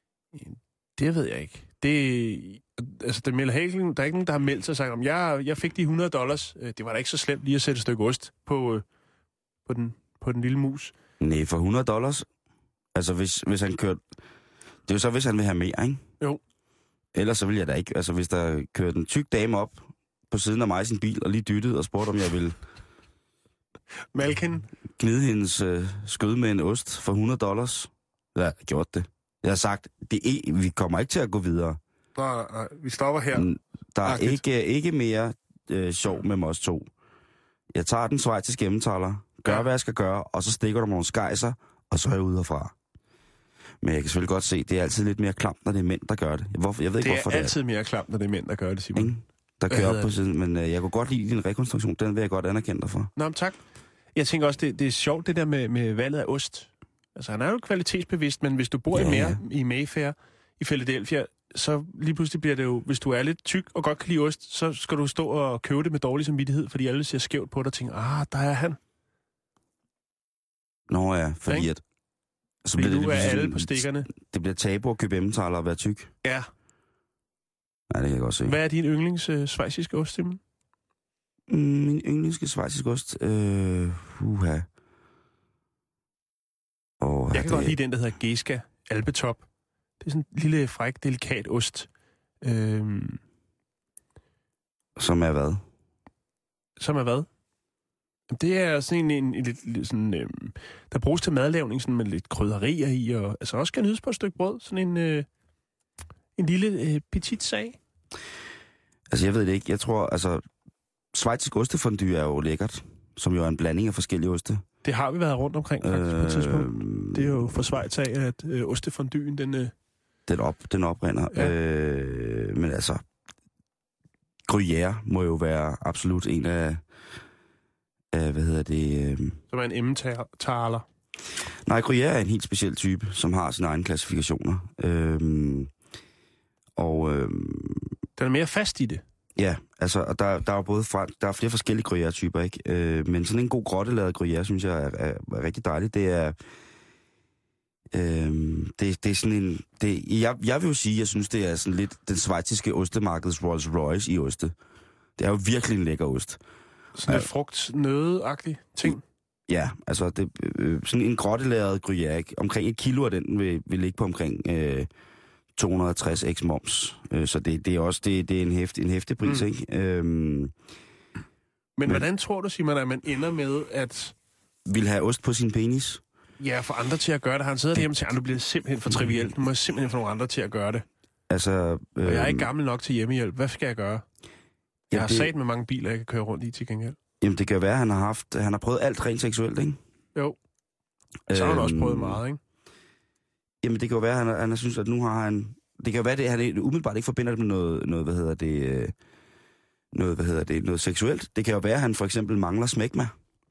Det ved jeg ikke. Det, altså, det melder helt, der er ikke nogen, der har meldt sig og sagt, om jeg, jeg fik de hundrede dollars. Det var da ikke så slemt lige at sætte et stykke ost på, på, den, på den lille mus. Nej, for hundrede dollars? Altså, hvis, hvis han kørte... Det er jo så, hvis han vil have mere, ikke? Jo. Ellers så vil jeg da ikke... Altså, hvis der kørte en tyk dame op på siden af mig i sin bil, og lige dyttede og spurgte, om jeg ville... Malken. Gnide hendes øh, skød med en ost for hundrede dollars. Ja, jeg har gjort det. Jeg har sagt, det er, vi kommer ikke til at gå videre. Nej, nej, vi stopper her. Der er Agtigt. ikke, ikke mere øh, sjov med os to. Jeg tager den schweiziske emmentaler, gør, Ja. hvad jeg skal gøre, og så stikker du nogle skejser, og så er jeg ude herfra. Men jeg kan selvfølgelig godt se, det er altid lidt mere klamt, når det er mænd, der gør det. Hvorfor? Jeg ved ikke, det hvorfor er altid mere klamt, når det er mænd, der gør det, Simon. Ingen, der kører op på siden. Men øh, jeg kunne godt lide din rekonstruktion. Den vil jeg godt anerkende dig for. Nå, men tak. Jeg tænker også, det, det er sjovt, det der med, med valget af ost. Altså, han er jo kvalitetsbevidst, men hvis du bor ja. i, mere, i Mayfair, i Philadelphia, så lige pludselig bliver det jo, hvis du er lidt tyk og godt kan lide ost, så skal du stå og købe det med dårlig samvittighed, fordi alle ser skævt på dig og tænker, ah, der er han. Nå ja, fordi at... Så fordi bliver du det, er sådan, alle på stikkerne. Det bliver tabu at købe emmentaler og være tyk. Ja. Nej, det kan jeg godt se. Hvad er din yndlings øh, schweiziske ost, Simon? Mm, min yndlings schweiziske ost? Øh, uha. Oh, jeg kan det... godt lide den, der hedder Geska Alpetop. Det er sådan en lille, fræk, delikat ost. Øhm... Som er hvad? Som er hvad? Det er sådan en, en, en lidt sådan, øhm, der bruges til madlavning sådan med lidt krydderier i, og altså også kan nydes på et stykke brød. Sådan en, øh, en lille øh, petit sag. Altså, jeg ved det ikke. Jeg tror, altså, schweizisk ostefondue er jo lækkert, som jo er en blanding af forskellige oste. Det har vi været rundt omkring faktisk øh, på et tidspunkt. Det er jo for Schweiz af, at øh, ostefonduen, den... Øh... Den, op, den oprinder. Ja. Øh, men altså, Gruyère må jo være absolut en af... af hvad hedder det? Øh... Som er en emmentaler. Nej, Gruyère er en helt speciel type, som har sine egne klassifikationer. Øh, og... Øh... Den er mere fast i det. Ja, altså, og der, der er både fra, der er flere forskellige Gruyère-typer, ikke? Øh, men sådan en god grotteladet Gruyère, synes jeg, er, er, er rigtig dejligt. Det er, øh, det, det er sådan en, det, jeg, jeg vil jo sige, jeg synes, det er sådan lidt den schweiziske ostemarkeds Rolls Royce i oste. Det er jo virkelig en lækker ost. Sådan en frugt-nøde-agtig ting? Ja, altså, det, øh, sådan en grotteladet Gruyère, ikke? Omkring et kilo af den vil, vil ligge på omkring... Øh, to hundrede og tres x moms. Øh, så det, det er også det, det er en hæftig, en hæftig pris, mm. ikke? Øhm, men, men hvordan tror du, Simon, at man ender med at... Vil have ost på sin penis? Ja, for andre til at gøre det. Han sidder hjemme til, at det bliver simpelthen for trivielt. Nu må jeg simpelthen få nogle andre til at gøre det. Altså... Øh, og jeg er ikke gammel nok til hjemmehjælp. Hvad skal jeg gøre? Jeg ja, har det, sat med mange biler, jeg kan køre rundt i til gengæld. Jamen, det kan jo være, at han har haft... Han har prøvet alt rent seksuelt, ikke? Jo. Så har han øhm, også prøvet meget, ikke? Jamen, det kan jo være, at han, han har synes, at nu har han... Det kan jo være, at han umiddelbart ikke forbinder det med noget, noget, hvad hedder det, noget, hvad hedder det, noget seksuelt. Det kan jo være, at han for eksempel mangler smækma.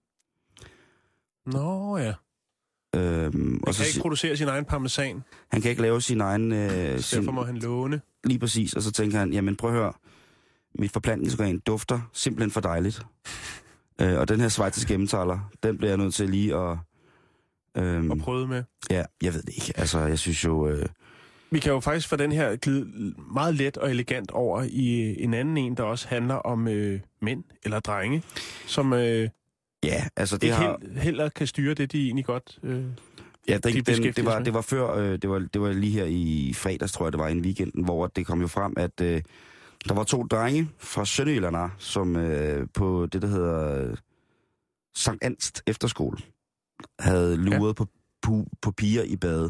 Nå ja. Øhm, han og kan så, ikke producere sin egen parmesan. Han kan ikke lave sin egen... Øh, Derfor sin, må han låne. Lige præcis, og så tænker han, jamen prøv at høre, mit forplantningsorgan dufter simpelthen for dejligt. øh, og den her schweiziske emmentaler, den bliver jeg nødt til lige at... Øhm, og prøve med. Ja, jeg ved det ikke. Altså, jeg synes jo... Øh, Vi kan jo faktisk få den her glide meget let og elegant over i en anden en, der også handler om øh, mænd eller drenge, som øh, ja, altså det ikke har... helt, heller kan styre det, de egentlig godt øh, ja, det, de den, det, var, det var før, øh, det, var, det var lige her i fredags, tror jeg, det var en weekenden, hvor det kom jo frem, at øh, der var to drenge fra Sønderjylland, som øh, på det, der hedder øh, Sankt Anst Efterskole, havde luret ja. på, på, på piger i bade.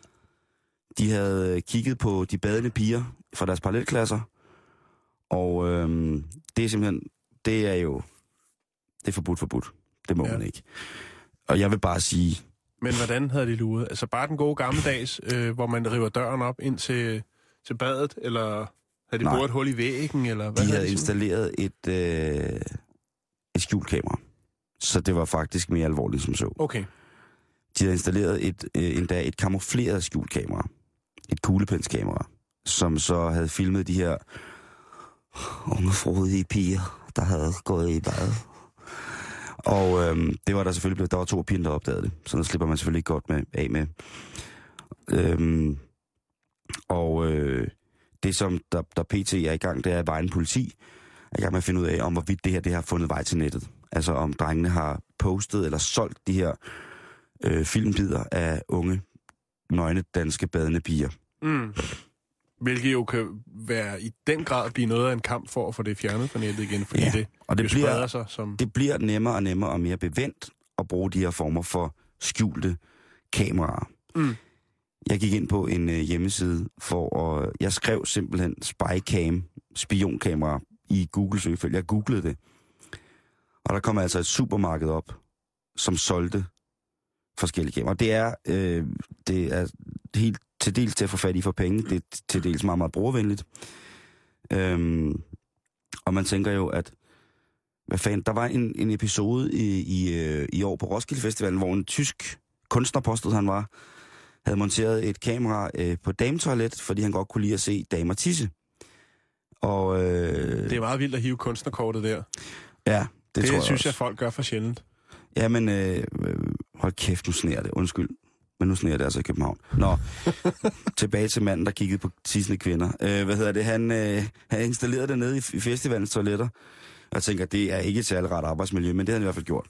De havde kigget på de badende piger fra deres parallelklasser, og øhm, det er simpelthen, det er jo, det er forbudt forbudt. Det må ja. man ikke. Og jeg vil bare sige... Men hvordan havde de luret? Altså bare den gode gammeldags, øh, hvor man river døren op ind til, til badet, eller havde de boret et hul i væggen, eller hvad? De havde installeret et, øh, et skjulkamera, så det var faktisk mere alvorligt som så. Okay. De havde installeret et, øh, endda et kamufleret skjulkamera. Et kuglepenskamera, som så havde filmet de her unge frodige piger, der havde gået i bad. Og øhm, det var der selvfølgelig blevet, der var to piger, der opdagede det, så der slipper man selvfølgelig ikke godt med, af med. Øhm, og øh, det som der, der pt. Er i gang, det er, at Vejen Politi er i gang med at finde ud af, om hvorvidt det her det har fundet vej til nettet. Altså om drengene har postet eller solgt de her øh, filmbider af unge nøgne danske badende piger. Mm. Hvilket jo kan være i den grad blive noget af en kamp for at få det fjernet fra nettet igen, fordi ja, det, og det bliver, sig som... det bliver nemmere og nemmere og mere bevendt at bruge de her former for skjulte kameraer. Mm. Jeg gik ind på en uh, hjemmeside for at... Jeg skrev simpelthen spycam, spionkamera, i Google-søgefelt. Jeg googlede det. Og der kom altså et supermarked op, som solgte forskellige kameraer. Det er, øh, det er, helt til dels til at få fat i for penge. Det er til dels meget, meget brugervenligt. Øhm, og man tænker jo, at hvad fanden, der var en, en episode i, i, i år på Roskilde Festivalen, hvor en tysk kunstner, påstod han var, havde monteret et kamera øh, på dametoilet, fordi han godt kunne lide at se damer tisse. Og, øh, det er meget vildt at hive kunstnerkortet der. Ja, det, det tror jeg synes også. jeg, folk gør for sjældent. Ja, men øh, hold kæft, nu sneer det. Undskyld. Men nu sneer det altså i København. Nå, tilbage til manden, der kiggede på tissende kvinder. Øh, hvad hedder det? Han, øh, han installerede det nede i, i festivalens toiletter. Jeg tænker, det er ikke et særligt ret arbejdsmiljø, men det har han i hvert fald gjort.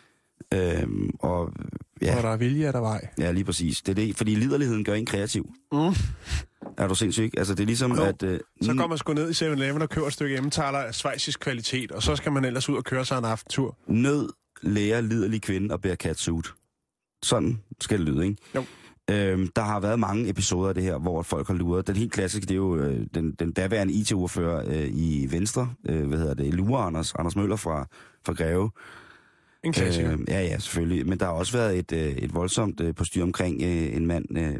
Øhm, og, ja. og der er vilje, er der vej. Ja, lige præcis. Det er det, fordi liderligheden gør en kreativ. Mm. Er du sindssyg? Altså, det er ligesom, jo. at... Øh, så går man sgu ned i syv eleven og køber et stykke emmentaler af schweizisk kvalitet, og så skal man ellers ud og køre sig en aftentur. Nød lærer liderlig kvinde og bærer catsuit. Sådan skal det lyde, ikke? Jo. Øhm, der har været mange episoder af det her, hvor folk har luret. Den helt klassiske, det er jo øh, den, den daværende I T-ordfører øh, i Venstre, øh, hvad hedder det, lurer Anders, Anders Møller fra, fra Greve. En klassiker. Øh, ja, ja, selvfølgelig. Men der har også været et, øh, et voldsomt øh, postyr omkring øh, en mand øh,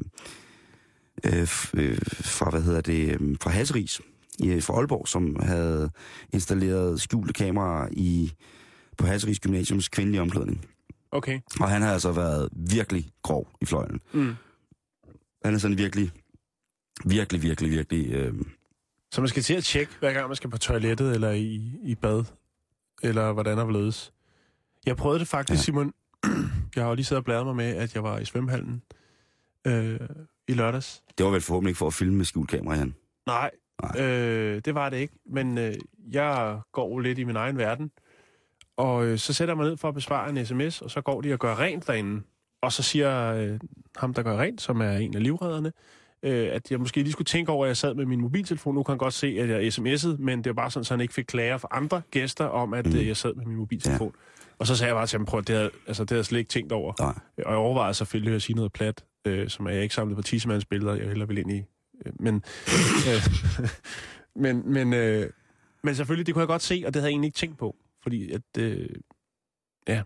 øh, fra, hvad hedder det, øh, fra Hasseris, i, fra Aalborg, som havde installeret skjulte kameraer i, på Hasseris Gymnasiums kvindelige omklædning. Okay. Og han har altså været virkelig grov i fløjlen. Mm. Han er sådan virkelig, virkelig, virkelig, virkelig... Øh... Så man skal til at tjekke, hver gang man skal på toilettet, eller i, i bad, eller hvordan der blevet. Jeg prøvede det faktisk, ja. Simon. Jeg har jo lige siddet og bladret mig med, at jeg var i svømmehallen øh, i lørdags. Det var vel forhåbentlig ikke for at filme med skjult kamera, Jan? Nej, Nej. Øh, det var det ikke. Men øh, jeg går lidt i min egen verden. Og øh, så sætter jeg mig ned for at besvare en sms, og så går de og gør rent derinde. Og så siger øh, ham, der gør rent, som er en af livredderne, øh, at jeg måske lige skulle tænke over, at jeg sad med min mobiltelefon. Nu kan han godt se, at jeg sms'ede, men det var bare sådan, at han ikke fik klager fra andre gæster om, at mm. øh, jeg sad med min mobiltelefon. Ja. Og så sagde jeg bare til ham, prøv, det havde, altså, det havde jeg slet ikke tænkt over. Nej. Og jeg overvejede selvfølgelig at sige noget plat, øh, som jeg ikke samlet på tissemands billeder, jeg heller vil ind i. Øh, men, øh, men, men, øh, men selvfølgelig, det kunne jeg godt se, og det havde jeg egentlig ikke tænkt på. Fordi at, øh, ja.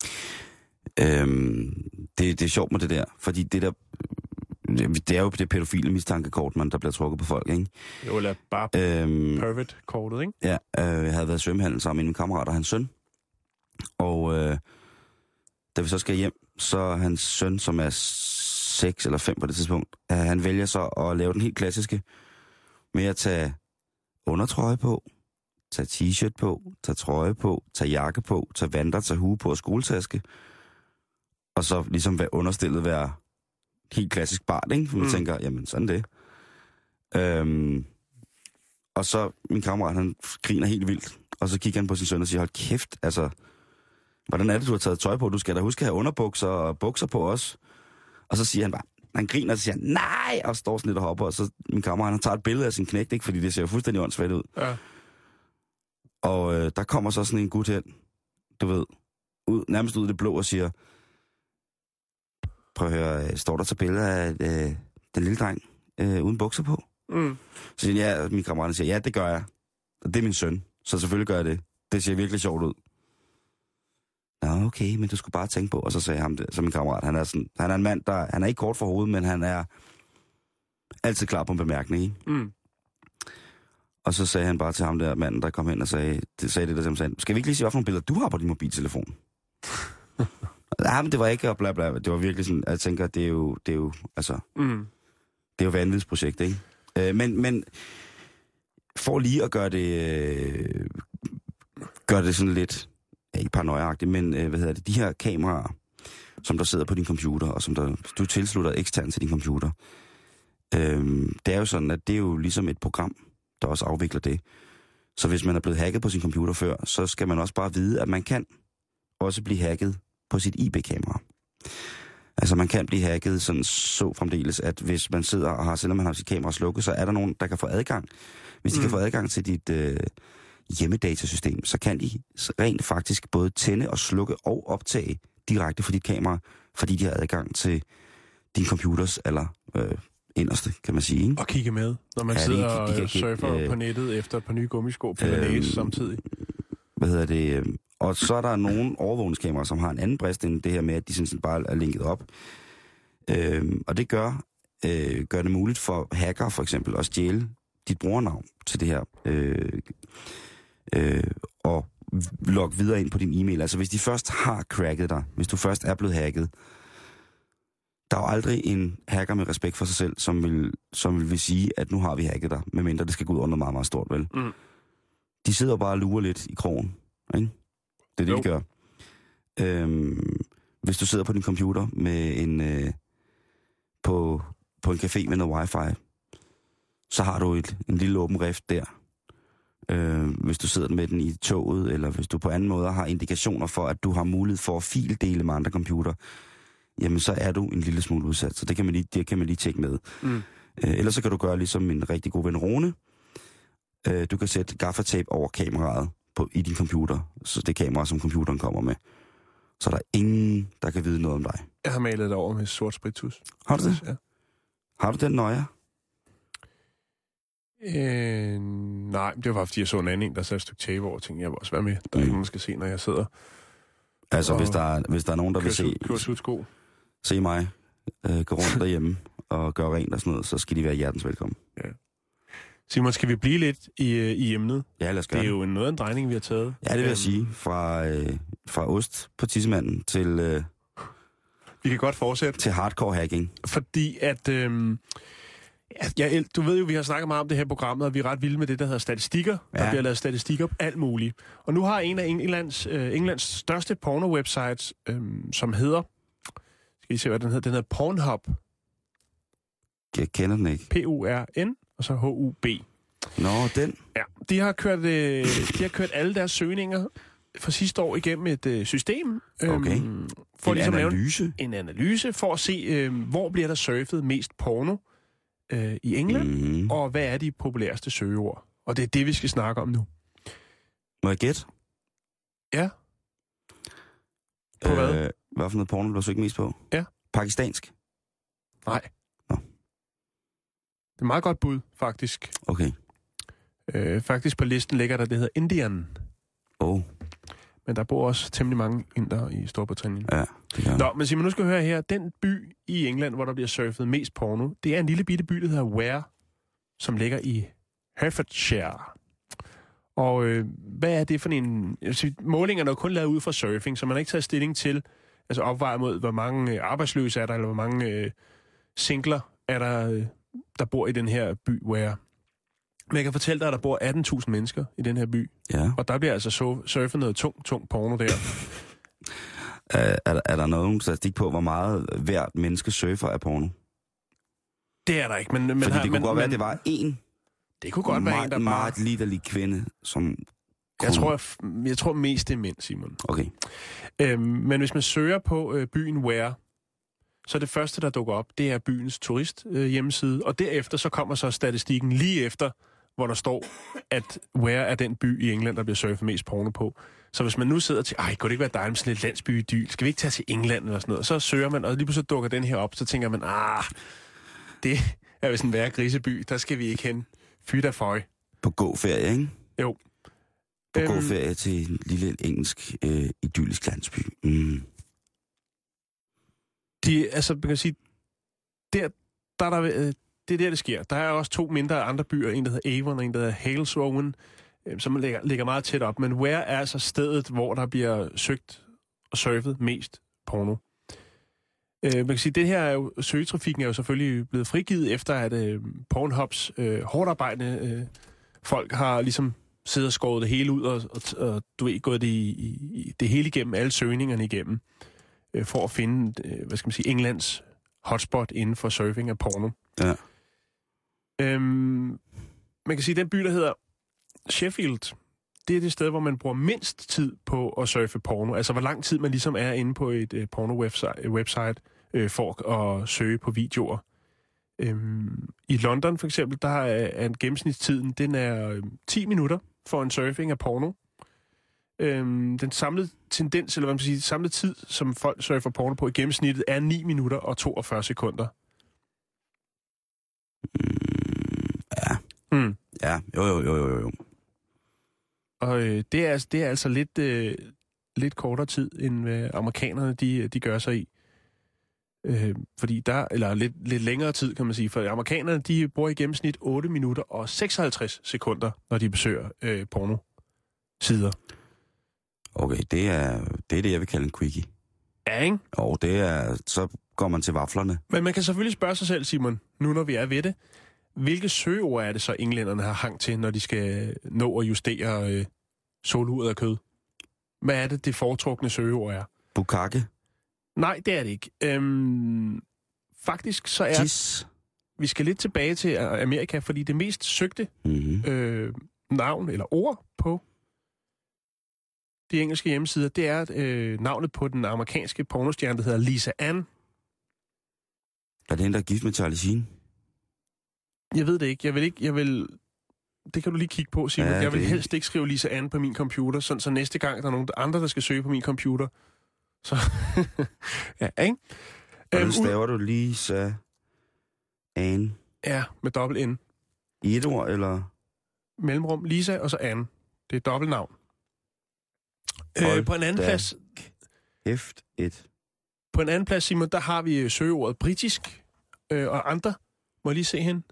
Øhm, det, det er sjovt med det der, fordi det der, det er jo det pædofile mistankekort, man der bliver trukket på folk, ikke? Jo, eller bare øhm, pervert-kortet, ikke? Ja, øh, jeg havde været i svømmehallen sammen med min kammerat og hans søn. Og øh, da vi så skal hjem, så hans søn, som er seks eller fem på det tidspunkt, øh, han vælger så at lave den helt klassiske med at tage undertrøje på, tage t-shirt på, tage trøje på, tage jakke på, tage vanter, tage hue på og skoletaske. Og så ligesom være understillet, være helt klassisk barn, ikke? For man mm. tænker, jamen sådan det. Øhm, og så min kammerat, han griner helt vildt. Og så kigger han på sin søn og siger, hold kæft, altså, hvordan er det, du har taget tøj på? Du skal da huske at have underbukser og bukser på os. Og så siger han bare, han griner, og så siger han, nej, og står sådan lidt og hopper. Og så min kammerat, han tager et billede af sin knægt, ikke? Fordi det ser jo fuldstændig åndssvagt ud. Ja. Og øh, der kommer så sådan en gut hen, du ved, ud, nærmest ud i det blå og siger, prøv at høre, står der så billeder af øh, den lille dreng øh, uden bukser på? Mm. Så siger jeg, ja, min kammerat siger, ja, det gør jeg. Og det er min søn, så selvfølgelig gør jeg det. Det ser virkelig sjovt ud. Nå, okay, men du skulle bare tænke på, og så sagde jeg ham det, så min kammerat, han er sådan, han er en mand, der, han er ikke kort for hovedet, men han er altid klar på en bemærkning, ikke? Mm. Og så sagde han bare til ham der manden, der kom hen og sagde det, sagde det der, som sagde, skal vi ikke lige se, hvad for nogle billeder du har på din mobiltelefon? Nej, men det var ikke, og bla bla. Det var virkelig sådan, jeg tænker, det er jo, det er jo, altså, mm. det er jo vanvidsprojekt, ikke? Øh, men, men, for lige at gøre det, øh, gøre det sådan lidt, ja, ikke paranoiagtigt, men, øh, hvad hedder det, de her kameraer, som der sidder på din computer, og som der, du tilslutter eksternt til din computer, øh, det er jo sådan, at det er jo ligesom et program, der også afvikler det. Så hvis man er blevet hacket på sin computer før, så skal man også bare vide, at man kan også blive hacket på sit I P-kamera. Altså man kan blive hacket sådan så fremdeles, at hvis man sidder og har, selvom man har sit kamera slukket, så er der nogen, der kan få adgang. Hvis de mm. kan få adgang til dit øh, hjemmedatasystem, så kan de rent faktisk både tænde og slukke og optage direkte fra dit kamera, fordi de har adgang til din computers eller øh, inderste, kan man sige. Ikke? Og kigge med, når man ja, sidder de, de, de og surfer øh, på nettet efter et par nye gummisko på øh, næse samtidig. Hvad hedder det? Og så er der nogle overvågningskameraer, som har en anden brist end det her med, at de sådan bare er linket op. Øhm, og det gør, øh, gør det muligt for hacker for eksempel at stjæle dit brugernavn til det her, øh, øh, og logge videre ind på din e-mail. Altså hvis de først har cracket dig, hvis du først er blevet hacket, der er jo aldrig en hacker med respekt for sig selv, som vil, som vil, vil sige, at nu har vi hacket dig, medmindre det skal gå ud under meget, meget stort, vel? Mm. De sidder bare og lurer lidt i krogen, ikke? Det er det, jo. de gør. Øhm, hvis du sidder på din computer med en, øh, på, på en café med noget wifi, så har du et, en lille åben rift der. Øh, hvis du sidder med den i toget, eller hvis du på anden måde har indikationer for, at du har mulighed for at fildele med andre computer, jamen så er du en lille smule udsat. Så det kan man lige, det kan man lige tjekke med. Mm. Øh, ellers så kan du gøre ligesom min rigtig gode ven Rune. Øh, du kan sætte gaffatape over kameraet på, i din computer, så det kamera, som computeren kommer med. Så der er ingen, der kan vide noget om dig. Jeg har malet det over med sort spritus. Har du det? Ja. Har du den nøje? Øh, nej, det var fordi, jeg så en anden, der satte et stykke tape over, og tænkte, jeg vil også være med. Der er mm. ikke nogen, der skal se, når jeg sidder. Altså, hvis der, er, hvis der er nogen, der vil se, sko. se mig øh, gå rundt derhjemme og gøre rent og sådan noget, så skal de være hjertens velkommen. Ja. Simon, skal vi blive lidt i, i emnet? Ja, lad os gøre det. er jo noget af en drejning, vi har taget. Ja, det vil jeg um, sige. Fra, øh, fra ost på tissemanden til... Øh, vi kan godt fortsætte. Til hardcore hacking. Fordi at... Øh, ja, du ved jo, vi har snakket meget om det her programmet, og vi er ret vilde med det, der hedder statistikker. Ja. Der bliver lavet statistikker på alt muligt. Og nu har en af Englands, øh, Englands største porno-websites, øh, som hedder... Skal I se, hvad den hedder? Den hedder Pornhub. Jeg kender den ikke. P O R N, og så H U B. Nå, den. Ja, de har kørt, øh, de har kørt alle deres søgninger for sidste år igennem et øh, system. Okay. Øhm, for en ligesom analyse? En analyse for at se, øh, hvor bliver der surfet mest porno øh, i England, mm. og hvad er de populæreste søgeord. Og det er det, vi skal snakke om nu. Må jeg gætte? Ja. På øh, hvad? Hvad for noget porno, du har søgt mest på? Ja. Pakistansk? Nej. Nå. Det er meget godt bud, faktisk. Okay. Øh, faktisk på listen ligger der, det hedder Indian. Oh. Men der bor også temmelig mange inder i Storbritannien. Ja, det gør. Nå, men Simon, nu skal du høre her. Den by i England, hvor der bliver surfet mest porno, det er en lille bitte by, der hedder Ware, som ligger i Hertfordshire. Og øh, hvad er det for en... Altså, målingerne er kun lavet ud fra surfing, så man har ikke taget stilling til, altså opvejet mod, hvor mange øh, arbejdsløse er der, eller hvor mange øh, singler er der, øh, der bor i den her by, Ware. Men jeg kan fortælle dig, at der bor atten tusind mennesker i den her by. Ja. Og der bliver altså så surfet noget tung, tung porno der. er, er, der, er der nogen statistik på, hvor meget hvert menneske surfer af porno? Det er der ikke, men... men Fordi har, det kunne men, godt være, men, at det var én... Det kunne godt være en, der bare... meget liderlig kvinde, som... Jeg tror, jeg, jeg tror mest det er mænd, Simon. Okay. Øhm, men hvis man søger på øh, byen Ware, så det første, der dukker op, det er byens turist øh, hjemmeside, og derefter så kommer så statistikken lige efter, hvor der står, at Ware er den by i England, der bliver surfet mest porno på. Så hvis man nu sidder til, ej, kunne det ikke være dejligt med sådan et landsby-idyl? Skal vi ikke tage til England eller sådan noget? Så søger man, og lige pludselig dukker den her op, så tænker man, ah, det er vist en værre griseby, der skal vi ikke hen. Fy da føj. På gåferie, ikke? Jo. På øhm, gåferie til en lille engelsk øh, idyllisk landsby. Mm. De, altså, man kan sige, der, der er der, øh, det er der, det sker. Der er også to mindre andre byer, en der hedder Avon og en der hedder Halesrowen, øh, som ligger, ligger meget tæt op. Men Ware er altså stedet, hvor der bliver søgt og surfet mest porno. Øh, man kan sige, det her er jo, søgetrafikken er jo selvfølgelig blevet frigivet, efter at øh, Pornhubs øh, hårdt arbejdende øh, folk har ligesom siddet og skåret det hele ud, og, og, og du ved, gået det, i, i, det hele igennem, alle søgningerne igennem, øh, for at finde, øh, hvad skal man sige, Englands hotspot inden for surfing af porno. Ja. Øhm, man kan sige, den by, der hedder Sheffield, det er det sted, hvor man bruger mindst tid på at surfe porno. Altså, hvor lang tid man ligesom er inde på et øh, porno-website website, øh, for at søge på videoer. Øhm, I London for eksempel, der er, er en gennemsnitstiden, den er øh, ti minutter for en surfing af porno. Øhm, den samlede tendens, eller hvad man siger, samlede tid, som folk surfer porno på i gennemsnittet, er ni minutter og toogfyrre sekunder. Mm, ja. Mm. Ja, jo, jo, jo, jo, jo. Og øh, det, er, det er altså lidt, øh, lidt kortere tid, end hvad amerikanerne de, de gør sig i. Øh, fordi der, eller lidt, lidt længere tid, kan man sige, for amerikanerne, de bruger i gennemsnit otte minutter og seksoghalvtreds sekunder, når de besøger øh, porno-sider. Okay, det er, det er det, jeg vil kalde en quickie. Ja, ikke? Og det er, så går man til vaflerne. Men man kan selvfølgelig spørge sig selv, Simon, nu når vi er ved det, hvilke søgeord er det så, englænderne har hang til, når de skal nå at justere øh, soluret af kød? Hvad er det, det foretrukne søgeord er? Bukake? Nej, det er det ikke. Øhm, faktisk så er... Tis? Vi skal lidt tilbage til Amerika, fordi det mest søgte mm-hmm. øh, navn eller ord på de engelske hjemmesider, det er øh, navnet på den amerikanske pornostjerne, der hedder Lisa Ann. Er det hende, der er gift med Charlie Sheen? Jeg ved det ikke. Jeg vil ikke... Jeg vil... Det kan du lige kigge på, Simon. Ja, jeg vil helst ikke skrive Lisa Ann på min computer, sådan, så næste gang der er nogen andre, der skal søge på min computer, så... ja, ikke? Hvordan staver du Lisa Ann? Ja, med dobbelt N. I et ord, eller? Mellemrum. Lisa, og så Ann. Det er dobbelt navn. Øh, på en anden plads... Hæft et. På en anden plads, Simon, der har vi søgeordet britisk, øh, og andre. Må jeg lige se hen?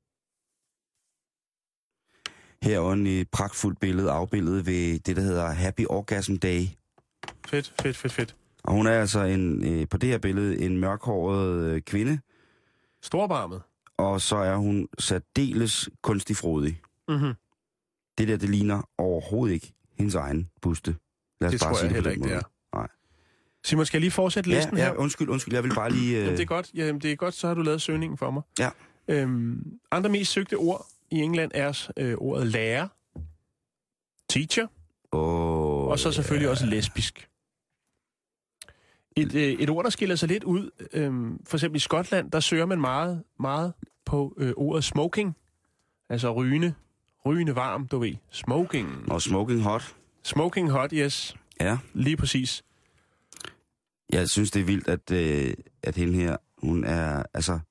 Herunder i et pragtfuldt billede, afbildet ved det, der hedder Happy Orgasm Day. Fedt, fedt, fedt, fedt. Og hun er altså en, øh, på det her billede en mørkhåret øh, kvinde. Storbarmet. Og så er hun særdeles kunstig frodig. Mm-hmm. Det der, det ligner overhovedet ikke hendes egen buste. Lad os det bare tror jeg det heller ikke, det er. Nej. Simon, skal jeg lige fortsætte listen ja, her? Ja, undskyld, undskyld. Jeg vil bare lige... Øh... Jamen, det er godt. Jamen, det er godt, så har du lavet søgningen for mig. Ja. Øhm, andre mest søgte ord i England er øh, ordet lærer, teacher, oh, og så selvfølgelig yeah. også lesbisk. Et, øh, et ord, der skiller sig lidt ud, øh, for eksempel i Skotland, der søger man meget, meget på øh, ordet smoking, altså rygende, rygende varm, du ved, smoking. Og smoking hot. Smoking hot, yes. Ja. Lige præcis. Jeg synes, det er vildt, at, øh, at hende her, hun er, altså...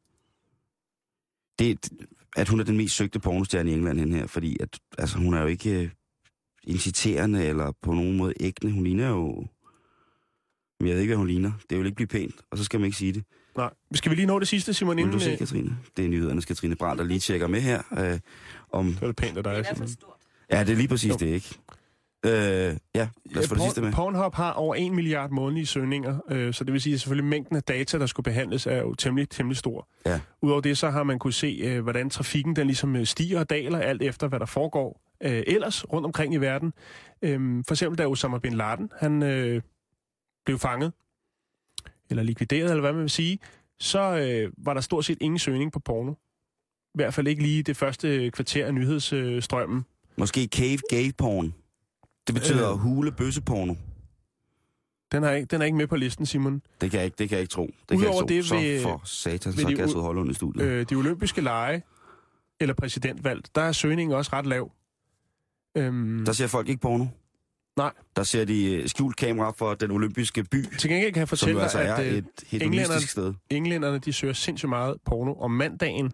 Det, at hun er den mest søgte pornostjerne i England, hende her, fordi at, altså, hun er jo ikke øh, inciterende eller på nogen måde ægtende. Hun ligner jo... Men jeg ved ikke, hvad hun ligner. Det vil ikke blive pænt, og så skal man ikke sige det. Nej. Skal vi lige nå det sidste, Simon? Vil inden... du se, Katrine? Det er nyhedernes Katrine Brandt, der lige tjekker med her. Øh, om... Det er pænt af dig, Simon. Ja, det er lige præcis jo. Det, ikke? Øh, ja, lad os få det sidste med. Pornhub har over en milliard månedlige søgninger, øh, så det vil sige, at selvfølgelig mængden af data, der skulle behandles, er jo temmelig, temmelig stor. Ja. Udover det, så har man kunne se, øh, hvordan trafikken den ligesom stiger og daler, alt efter hvad der foregår øh, ellers rundt omkring i verden. Øh, for eksempel da Osama bin Laden, han øh, blev fanget, eller likvideret, eller hvad man vil sige, så øh, var der stort set ingen søgning på porno. I hvert fald ikke lige det første kvarter af nyhedsstrømmen. Måske cave gay porn. Det betyder øh, hule bøsseporno. Den er, ikke, den er ikke med på listen, Simon. Det kan jeg ikke, det kan jeg ikke tro. Det Udover kan jeg ikke tro. det ved, så for satan, så kan jeg sidde holde under studiet. Øh, de olympiske lege, eller præsidentvalg, der er søgningen også ret lav. Øhm, der ser folk ikke porno? Nej. Der ser de skjult kamera for den olympiske by. Til gengæld kan jeg fortælle dig, altså at et englænderne, sted. englænderne, de søger sindssygt meget porno om mandagen.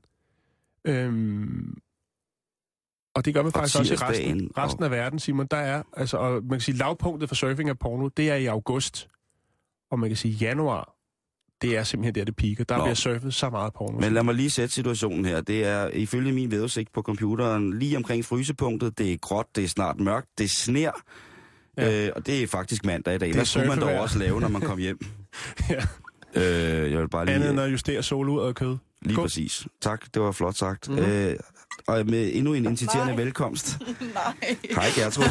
Øhm, og det gør man faktisk også i resten, resten af verden, Simon. Der er, altså, og man kan sige, lavpunktet for surfing af porno, det er i august. Og man kan sige, januar, det er simpelthen der, det piker. Der Nå. bliver surfet så meget porno. Men lad mig lige sætte situationen her. Det er ifølge min vejrudsigt på computeren lige omkring frysepunktet. Det er gråt, det er snart mørkt, det sner. Ja. Øh, og det er faktisk mandag i dag. Hvad skulle man dog også lave, når man kom hjem? ja. øh, jeg vil bare lige... Andet end at justere soluret og kød. Lige God. Præcis. Tak, det var flot sagt. Mm-hmm. Øh, og med endnu en inciterende velkomst. Nej. Hej, Gertrud.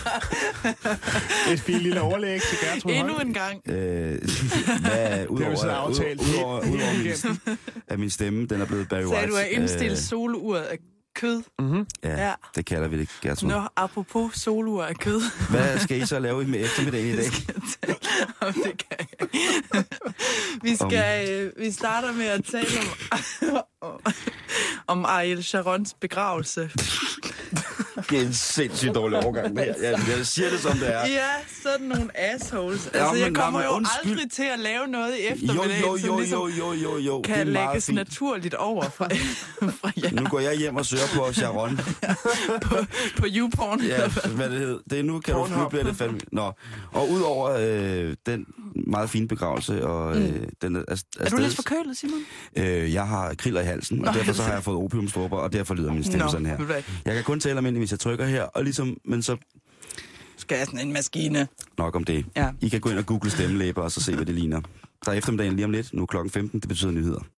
Et fint lille overlæg til Gertrud. Endnu en gang. Øh, hvad, udover, aftalt. Udover, udover min, at min stemme, den er blevet Barry White. Sagde du at indstille øh, soluret af kød? Mm-hmm. Ja, ja, det kalder vi det, Gertrud. Nå, apropos soluret af kød. Hvad skal I så lave med eftermiddagen i dag? Om det kan jeg. Vi, skal, øh, vi starter med at tale om, om Ariel Sharons begravelse. Det er en sindssygt dårlig overgang, det her. Jeg, jeg siger det, som det er. Ja, sådan nogle assholes. Ja, Altså, men, jeg kommer nej, jo undskyld. aldrig til at lave noget i Jo, eftermiddag, jo, som jo, ligesom jo, jo, jo, jo. kan det er meget lægges fint. naturligt over fra, fra jer. Nu går jeg hjem og søger på Sharon. på, på YouPorn. Ja, hvad det hedder. Det er nu, kan du nu bliver det fandme. Nå. Og udover øh, den meget fine begravelse, og øh, mm. den er, er, er du lidt forkølet, Simon? Øh, jeg har kriller i halsen, og derfor så har jeg fået opiumstropper, og derfor lyder min stemme Nå, sådan her. right. Jeg kan kun tale almindeligt, hvis jeg trykker her, og ligesom, men så... Skal jeg sådan en maskine? Nok om det. Ja. I kan gå ind og google stemmelæber, og så se, hvad det ligner. Der er eftermiddagen lige om lidt, nu klokken femten, det betyder nyheder.